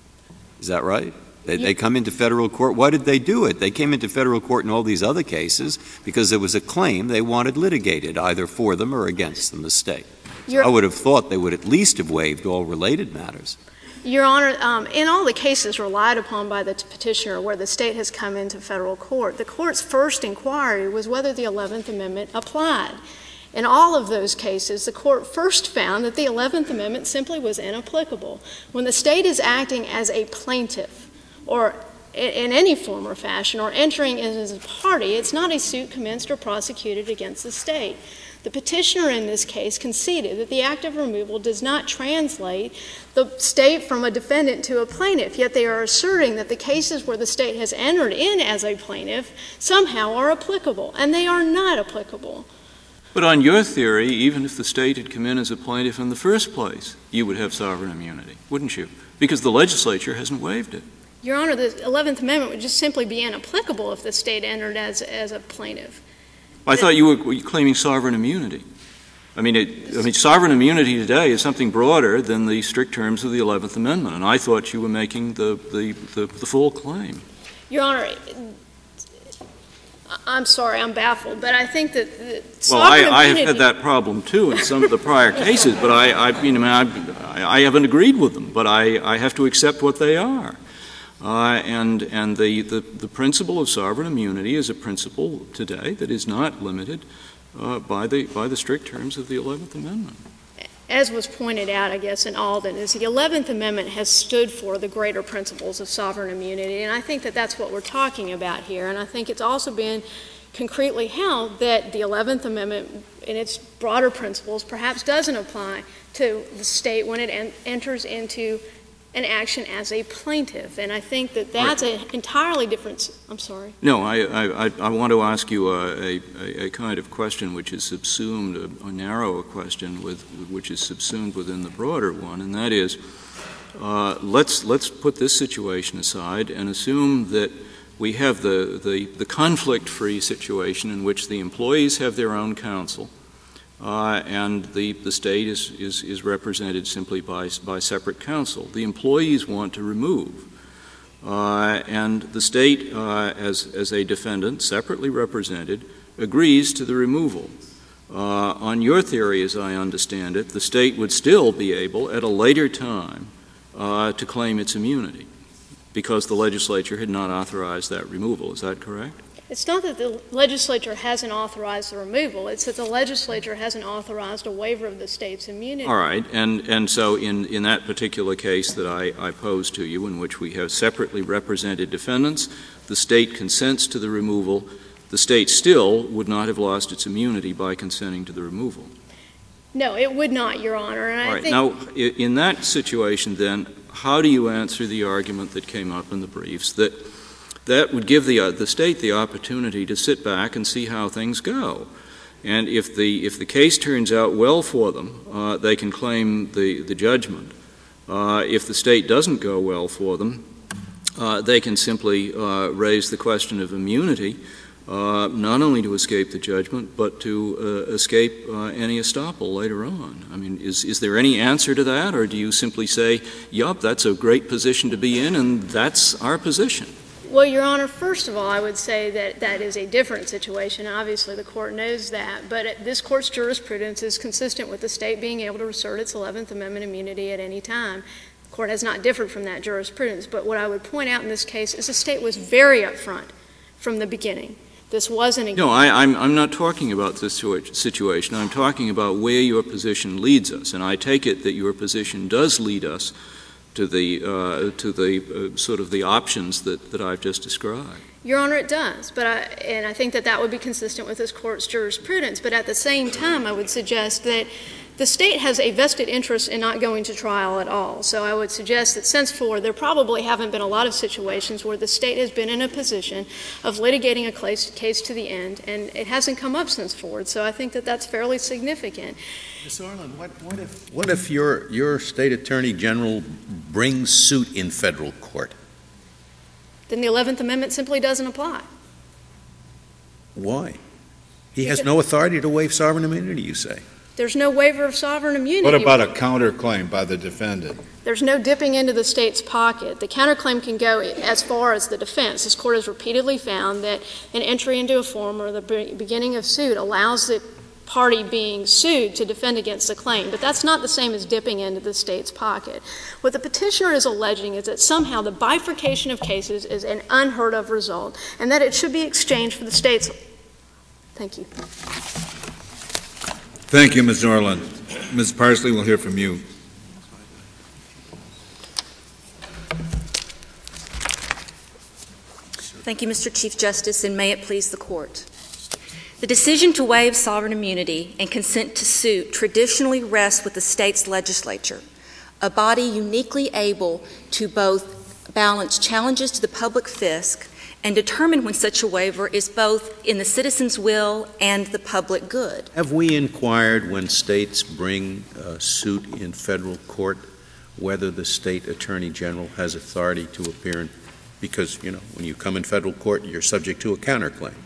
Is that right? They, Yeah. they come into federal court. Why did they do it? They came into federal court in all these other cases because there was a claim they wanted litigated, either for them or against them, the state. So I would have thought they would at least have waived all related matters. Your Honor, um, in all the cases relied upon by the t- petitioner where the state has come into federal court, the court's first inquiry was whether the eleventh Amendment applied. In all of those cases, the court first found that the eleventh Amendment simply was inapplicable. When the state is acting as a plaintiff or in, in any form or fashion or entering in as a party, it's not a suit commenced or prosecuted against the state. The petitioner in this case conceded that the act of removal does not translate the state from a defendant to a plaintiff, yet they are asserting that the cases where the state has entered in as a plaintiff somehow are applicable, and they are not applicable. But on your theory, even if the state had come in as a plaintiff in the first place, you would have sovereign immunity, wouldn't you? Because the legislature hasn't waived it. Your Honor, the eleventh Amendment would just simply be inapplicable if the state entered as, as a plaintiff. I thought you were claiming sovereign immunity. I mean, it, I mean, sovereign immunity today is something broader than the strict terms of the eleventh Amendment, and I thought you were making the, the, the, the full claim. Your Honor, I'm sorry, I'm baffled, but I think that, that Well, I, sovereign I have immunity... had that problem, too, in some of the prior cases, but I, I, you know, I, I haven't agreed with them, but I, I have to accept what they are. Uh, and and the, the, the principle of sovereign immunity is a principle today that is not limited uh, by the by the strict terms of the eleventh Amendment. As was pointed out, I guess, in Alden, is the eleventh Amendment has stood for the greater principles of sovereign immunity, and I think that that's what we're talking about here. And I think it's also been concretely held that the eleventh Amendment, in its broader principles, perhaps doesn't apply to the state when it en- enters into an action as a plaintiff. And I think that that's an entirely different — I'm sorry. No, I, I, I want to ask you a, a, a kind of question which is subsumed, a, a narrower question with, which is subsumed within the broader one, and that is, uh, let's, let's put this situation aside and assume that we have the, the, the conflict-free situation in which the employees have their own counsel, Uh, and the, the state is, is, is represented simply by, by separate counsel. The employees want to remove. Uh, and the state, uh, as, as a defendant, separately represented, agrees to the removal. Uh, on your theory, as I understand it, the state would still be able, at a later time, uh, to claim its immunity because the legislature had not authorized that removal. Is that correct? It's not that the legislature hasn't authorized the removal. It's that the legislature hasn't authorized a waiver of the state's immunity. All right. And, and so in, in that particular case that I, I posed to you, in which we have separately represented defendants, the state consents to the removal. The state still would not have lost its immunity by consenting to the removal. No, it would not, Your Honor. And All I right. think Now, in that situation, then, how do you answer the argument that came up in the briefs that that would give the uh, the state the opportunity to sit back and see how things go? And if the if the case turns out well for them, uh, they can claim the the judgment. Uh, if the state doesn't go well for them, uh, they can simply uh, raise the question of immunity, uh, not only to escape the judgment, but to uh, escape uh, any estoppel later on. I mean, is is there any answer to that, or do you simply say, yup, that's a great position to be in, and that's our position? Well, Your Honor, first of all, I would say that that is a different situation. Obviously, the Court knows that. But it, this Court's jurisprudence is consistent with the state being able to assert its eleventh Amendment immunity at any time. The Court has not differed from that jurisprudence. But what I would point out in this case is the state was very upfront from the beginning. This wasn't a... No, I, I'm, I'm not talking about this situation. I'm talking about where your position leads us. And I take it that your position does lead us to the uh, to the uh, sort of the options that, that I've just described. Your Honor, it does, but I, and I think that that would be consistent with this Court's jurisprudence. But at the same time, I would suggest that the state has a vested interest in not going to trial at all. So I would suggest that since forward, there probably haven't been a lot of situations where the state has been in a position of litigating a case, case to the end, and it hasn't come up since forward. So I think that that's fairly significant. Miz Orland, what, what if what if your your state attorney general brings suit in federal court? Then the eleventh Amendment simply doesn't apply. Why? He has no authority to waive sovereign immunity, you say. There's no waiver of sovereign immunity. What about a counterclaim by the defendant? There's no dipping into the state's pocket. The counterclaim can go as far as the defense. This Court has repeatedly found that an entry into a form or the beginning of suit allows the party being sued to defend against the claim. But that's not the same as dipping into the state's pocket. What the petitioner is alleging is that somehow the bifurcation of cases is an unheard of result and that it should be exchanged for the state's. Thank you. Thank you, Miz Norland. Miz Parsley, we'll hear from you. Thank you, Mister Chief Justice, and may it please the Court. The decision to waive sovereign immunity and consent to suit traditionally rests with the state's legislature, a body uniquely able to both balance challenges to the public fisc and determine when such a waiver is both in the citizen's will and the public good. Have we inquired when states bring a suit in federal court whether the state attorney general has authority to appear in, because, you know, when you come in federal court, you're subject to a counterclaim.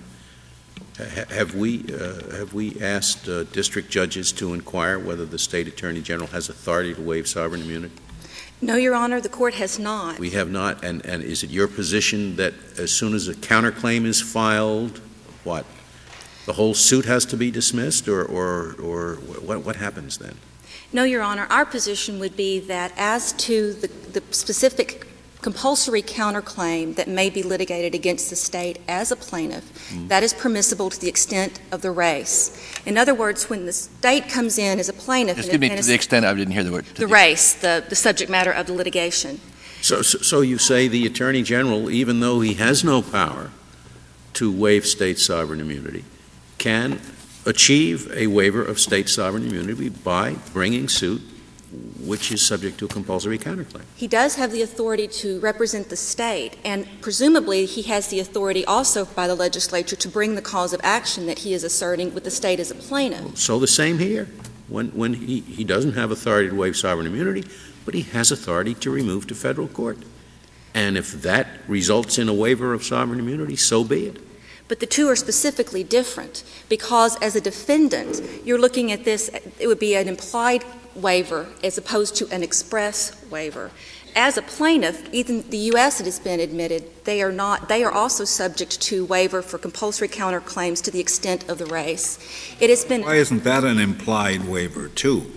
Ha- have we uh, have we asked uh, district judges to inquire whether the state attorney general has authority to waive sovereign immunity? No, Your Honor, the Court has not. We have not, and, and is it your position that as soon as a counterclaim is filed, what, the whole suit has to be dismissed, or, or, or what, what happens then? No, Your Honor, our position would be that as to the, the specific compulsory counterclaim that may be litigated against the state as a plaintiff, mm. that is permissible to the extent of the race. In other words, when the state comes in as a plaintiff... Excuse me, to the extent, I didn't hear the word. The, the race, the, the subject matter of the litigation. So, so, so you say the Attorney General, even though he has no power to waive state sovereign immunity, can achieve a waiver of state sovereign immunity by bringing suit which is subject to a compulsory counterclaim. He does have the authority to represent the state, and presumably he has the authority also by the legislature to bring the cause of action that he is asserting with the state as a plaintiff. So the same here. When, when he, he doesn't have authority to waive sovereign immunity, but he has authority to remove to federal court. And if that results in a waiver of sovereign immunity, so be it. But the two are specifically different because as a defendant, you're looking at this, it would be an implied waiver as opposed to an express waiver. As a plaintiff, even the U S it has been admitted, they are not, they are also subject to waiver for compulsory counterclaims to the extent of the race. It has been. Why isn't that an implied waiver, too?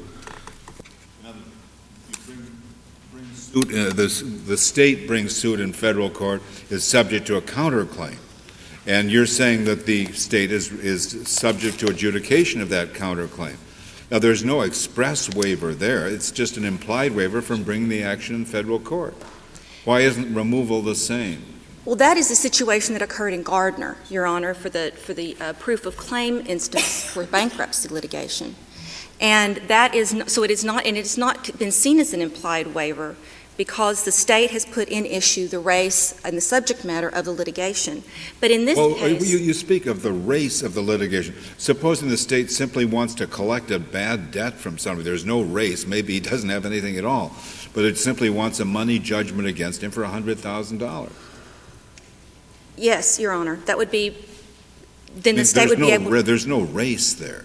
Suit, uh, the, the state brings suit in federal court is subject to a counterclaim. And you're saying that the state is, is subject to adjudication of that counterclaim. Now, there's no express waiver there. It's just an implied waiver from bringing the action in federal court. Why isn't removal the same? Well, that is the situation that occurred in Gardner, Your Honor, for the, for the uh, proof of claim instance for bankruptcy litigation. And that is, not, so it is not, and it has not been seen as an implied waiver because the state has put in issue the race and the subject matter of the litigation. But in this well, case... You, you speak of the race of the litigation. Supposing the state simply wants to collect a bad debt from somebody, there's no race, maybe he doesn't have anything at all, but it simply wants a money judgment against him for one hundred thousand dollars. Yes, Your Honor. That would be... Then the I mean, state would no, be able... There's no race there.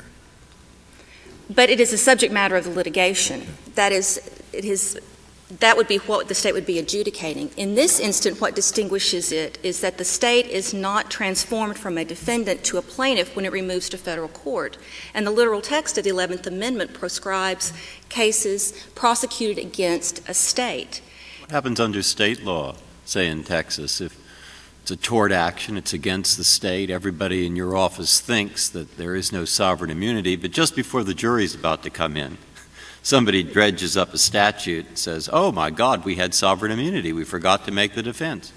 But it is a subject matter of the litigation. That is, it is... That would be what the state would be adjudicating. In this instant, what distinguishes it is that the state is not transformed from a defendant to a plaintiff when it removes to federal court. And the literal text of the eleventh Amendment proscribes cases prosecuted against a state. What happens under state law, say in Texas, if it's a tort action, it's against the state, everybody in your office thinks that there is no sovereign immunity, but just before the jury's about to come in, somebody dredges up a statute and says, oh, my God, we had sovereign immunity. We forgot to make the defense.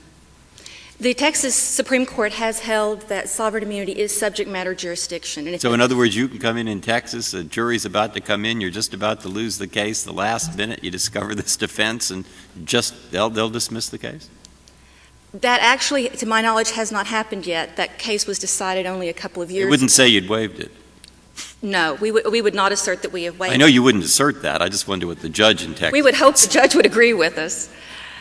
The Texas Supreme Court has held that sovereign immunity is subject matter jurisdiction. And so in other words, you can come in in Texas, a jury's about to come in, you're just about to lose the case, the last minute you discover this defense, and just they'll, they'll dismiss the case? That actually, to my knowledge, has not happened yet. That case was decided only a couple of years ago. You wouldn't say you'd waived it. No, we, w- we would not assert that we have waived. I know you wouldn't assert that. I just wonder what the judge in Texas... We would hope the judge would agree with us.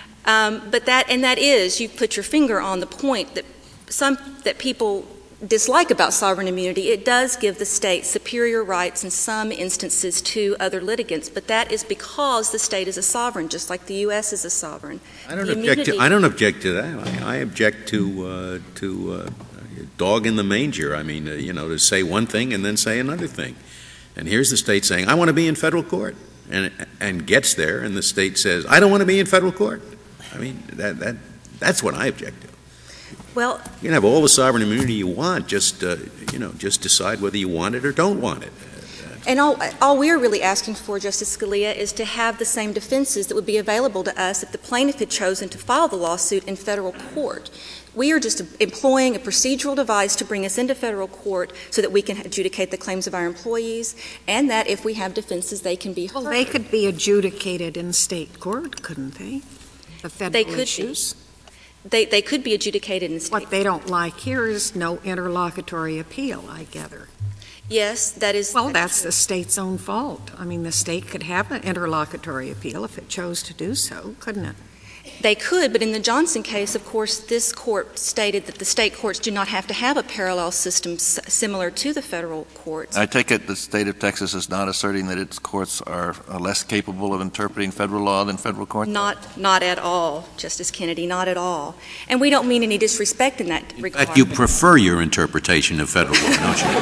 Um, but that, and that is, you put your finger on the point that some, that people dislike about sovereign immunity. It does give the state superior rights in some instances to other litigants, but that is because the state is a sovereign, just like the U S is a sovereign. I don't The object to, immunity- I don't object to that. I, I object to, uh, to, uh, dog in the manger. I mean, uh, you know, to say one thing and then say another thing. And here's the state saying, I want to be in federal court, and and gets there, and the state says, I don't want to be in federal court. I mean, that that that's what I object to. Well, you can have all the sovereign immunity you want, just, uh, you know, just decide whether you want it or don't want it. and all, all we're really asking for, Justice Scalia, is to have the same defenses that would be available to us if the plaintiff had chosen to file the lawsuit in federal court. We are just employing a procedural device to bring us into federal court so that we can adjudicate the claims of our employees, and that if we have defenses, they can be heard. Well, they could be adjudicated in state court, couldn't they? The federal They could issues. Be. They, they could be adjudicated in state What they don't like here is no interlocutory appeal, I gather. Yes, that is. Well, that's the state's own fault. I mean, the state could have an interlocutory appeal if it chose to do so, couldn't it? They could, but in the Johnson case, of course, this court stated that the state courts do not have to have a parallel system s- similar to the federal courts. I take it the state of Texas is not asserting that its courts are uh, less capable of interpreting federal law than federal courts? Not, not at all, Justice Kennedy, not at all. And we don't mean any disrespect in that regard. In fact, you prefer your interpretation of federal law, don't you?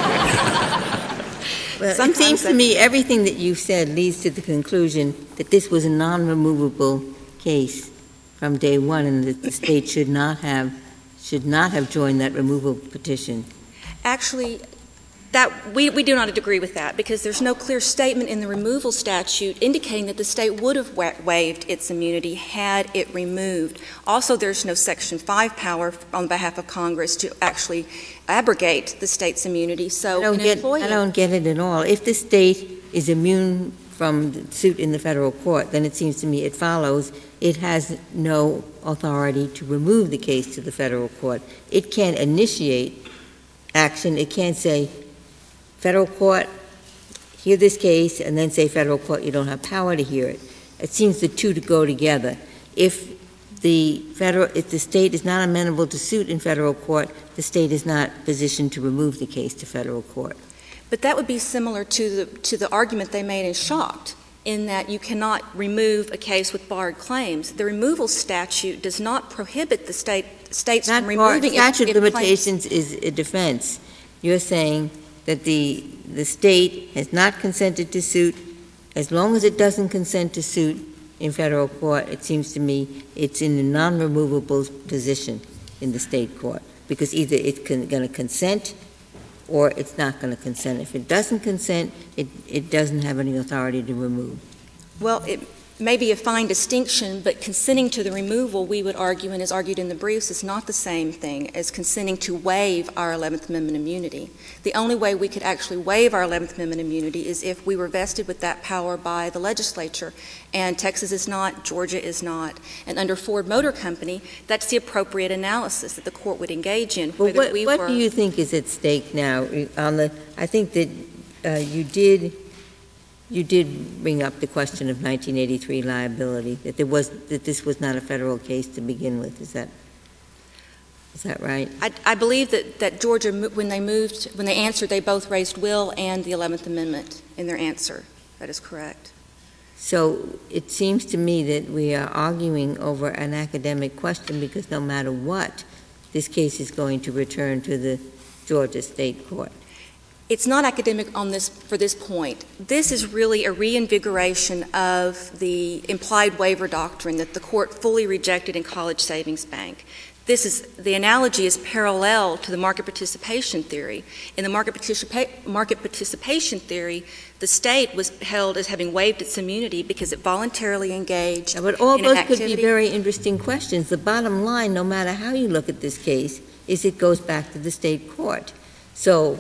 Well, it Sometimes seems to that- me everything that you've said leads to the conclusion that this was a non-removable case from day one, and that the state should not have should not have joined that removal petition. Actually, that we, we do not agree with that, because there's no clear statement in the removal statute indicating that the state would have wa- waived its immunity had it removed. Also, there's no Section five power on behalf of Congress to actually abrogate the state's immunity. So I don't an get employee, I don't get it at all. If the state is immune from the suit in the federal court, then it seems to me it follows it has no authority to remove the case to the federal court. It can't initiate action. It can't say, federal court, hear this case, and then say, federal court, you don't have power to hear it. It seems the two to go together. If the federal, if the state is not amenable to suit in federal court, the state is not positioned to remove the case to federal court. but that would be similar to the to the argument they made in Schacht, in that you cannot remove a case with barred claims. The removal statute does not prohibit the state states Not from bar- removing statute if, if limitations is a defense. You're saying that the the state has not consented to suit. As long as it doesn't consent to suit in federal court, it seems to me it's in a non-removable position in the state court. because either it's con- going to consent or it's not going to consent. If it doesn't consent, it, it doesn't have any authority to remove. Well, it may be a fine distinction, but consenting to the removal, we would argue, and is argued in the briefs, is not the same thing as consenting to waive our eleventh Amendment immunity. The only way we could actually waive our eleventh Amendment immunity is if we were vested with that power by the legislature, and Texas is not, Georgia is not. And under Ford Motor Company, that's the appropriate analysis that the court would engage in. Well, what, we what were, do you think is at stake now? On the, I think that uh, you did You did bring up the question of nineteen eighty-three liability, that there was that this was not a federal case to begin with. Is that is that right? I, I believe that, that Georgia, when they moved, when they answered, they both raised will and the eleventh Amendment in their answer. That is correct. So it seems to me that we are arguing over an academic question, because no matter what, this case is going to return to the Georgia State Court. It's not academic on this for this point. This is really a reinvigoration of the implied waiver doctrine that the court fully rejected in College Savings Bank. This is the analogy is parallel to the market participation theory. In the market, participa- market participation theory, the state was held as having waived its immunity because it voluntarily engaged yeah, but all in those an could activity. be very interesting questions. The bottom line, no matter how you look at this case, is it goes back to the state court. So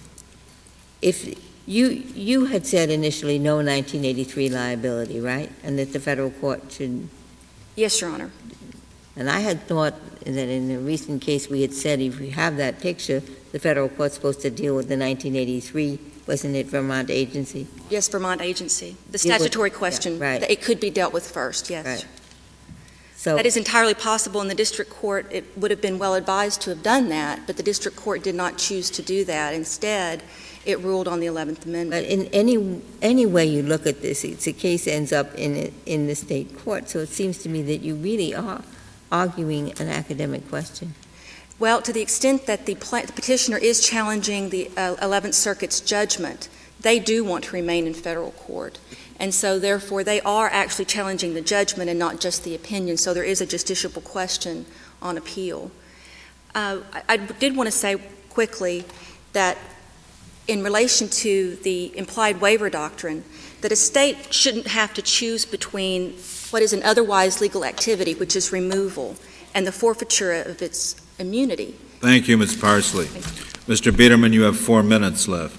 if you you had said initially no nineteen eighty-three liability, right? And that the federal court should... Yes, Your Honor. And I had thought that in a recent case we had said if we have that picture, the federal court's supposed to deal with the nineteen eighty-three, wasn't it, Vermont agency? Yes, Vermont agency. The It would- statutory question, yeah, right. that it could be dealt with first, yes. Right. So That is entirely possible in the district court. It would have been well advised to have done that, but the district court did not choose to do that. Instead, it ruled on the eleventh Amendment. But in any any way you look at this, it's a case ends up in in the state court. So it seems to me that you really are arguing an academic question. Well, to the extent that the, pla- the petitioner is challenging the uh, eleventh Circuit's judgment, they do want to remain in federal court. And so, therefore, they are actually challenging the judgment and not just the opinion. So there is a justiciable question on appeal. Uh, I, I did want to say quickly that in relation to the implied waiver doctrine, that a state shouldn't have to choose between what is an otherwise legal activity, which is removal, and the forfeiture of its immunity. Thank you, Miz Parsley. Mister Biederman, you have four minutes left.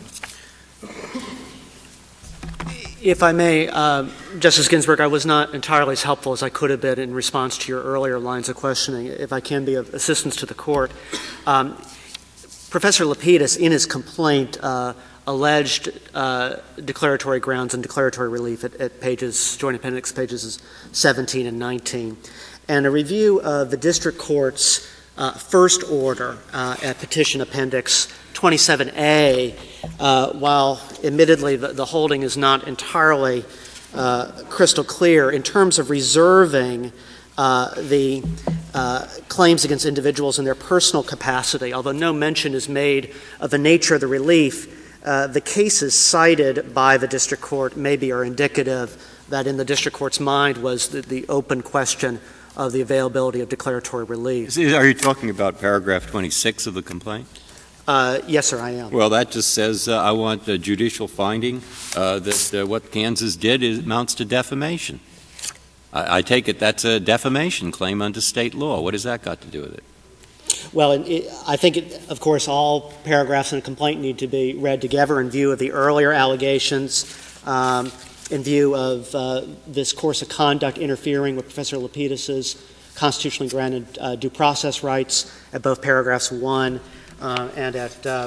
If I may, uh, Justice Ginsburg, I was not entirely as helpful as I could have been in response to your earlier lines of questioning. If I can be of assistance to the court, um, Professor Lapidus, in his complaint, uh, alleged uh, declaratory grounds and declaratory relief at, at pages, Joint Appendix pages seventeen and nineteen. And a review of the district court's uh, first order uh, at Petition Appendix twenty-seven A, uh, while admittedly the, the holding is not entirely uh, crystal clear in terms of reserving uh, the uh, claims against individuals in their personal capacity, although no mention is made of the nature of the relief. Uh, the cases cited by the district court maybe are indicative that in the district court's mind was the, the open question of the availability of declaratory relief. Are you talking about paragraph twenty-six of the complaint? Uh, yes, sir, I am. Well, that just says uh, I want a judicial finding uh, that uh, what Kansas did is, amounts to defamation. I, I take it that's a defamation claim under state law. What has that got to do with it? Well, it, it, I think, it, of course, all paragraphs in a complaint need to be read together in view of the earlier allegations, um, in view of uh, this course of conduct interfering with Professor Lapidus's constitutionally granted uh, due process rights at both paragraphs one uh, and at uh,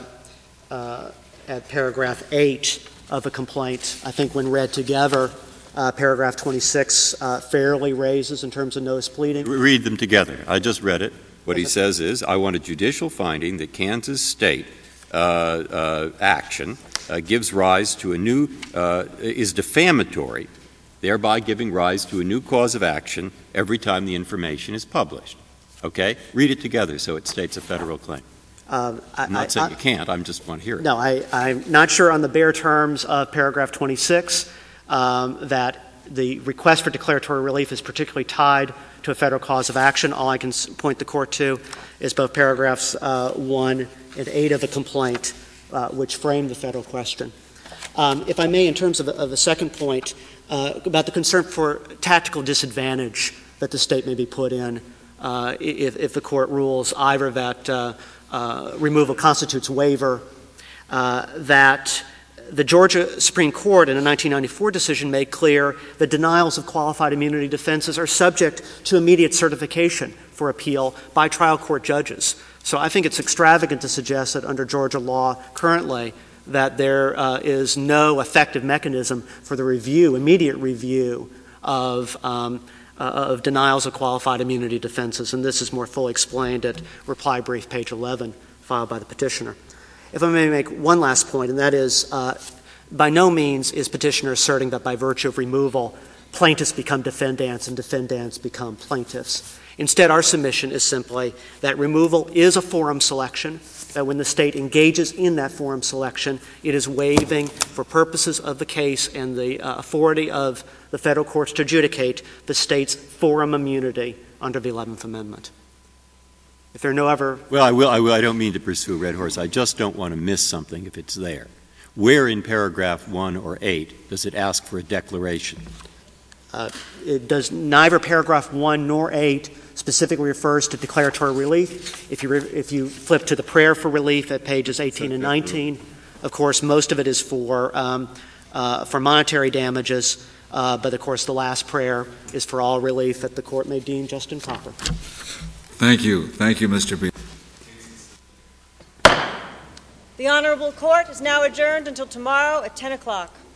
uh, at paragraph eight of the complaint. I think when read together, uh, paragraph twenty-six uh, fairly raises in terms of notice pleading. Read them together. I just read it. What he says is, I want a judicial finding that Kansas state uh, uh, action uh, gives rise to a new, uh, is defamatory, thereby giving rise to a new cause of action every time the information is published. Okay? Read it together so it states a federal claim. Um, I, I'm not I, saying I, you can't. I just want to hear it. No, I, I'm not sure on the bare terms of paragraph twenty-six um, that the request for declaratory relief is particularly tied to a federal cause of action. All I can point the court to is both paragraphs uh, one and eight of the complaint, uh, which frame the federal question. Um, if I may, in terms of, of the second point, uh, about the concern for tactical disadvantage that the state may be put in uh, if, if the court rules either that uh, uh, removal constitutes waiver, uh, that the Georgia Supreme Court in a nineteen ninety-four decision made clear that denials of qualified immunity defenses are subject to immediate certification for appeal by trial court judges. So I think it's extravagant to suggest that under Georgia law currently that there uh, is no effective mechanism for the review, immediate review of um, uh, of denials of qualified immunity defenses, and this is more fully explained at reply brief page eleven filed by the petitioner. If I may make one last point, and that is uh, by no means is petitioner asserting that by virtue of removal plaintiffs become defendants and defendants become plaintiffs. Instead, our submission is simply that removal is a forum selection, that when the state engages in that forum selection, it is waiving, for purposes of the case and the uh, authority of the federal courts to adjudicate, the state's forum immunity under the eleventh Amendment. If there are no other... Well, I will, I will. I don't mean to pursue a red horse. I just don't want to miss something if it's there. Where in paragraph one or eight does it ask for a declaration? Uh, it does neither paragraph one nor eight specifically refers to declaratory relief. If you, re- if you flip to the prayer for relief at pages eighteen and nineteen, of course, most of it is for, um, uh, for monetary damages, uh, but of course the last prayer is for all relief that the court may deem just and proper. Thank you. Thank you, Mister B. The Honorable Court is now adjourned until tomorrow at ten o'clock.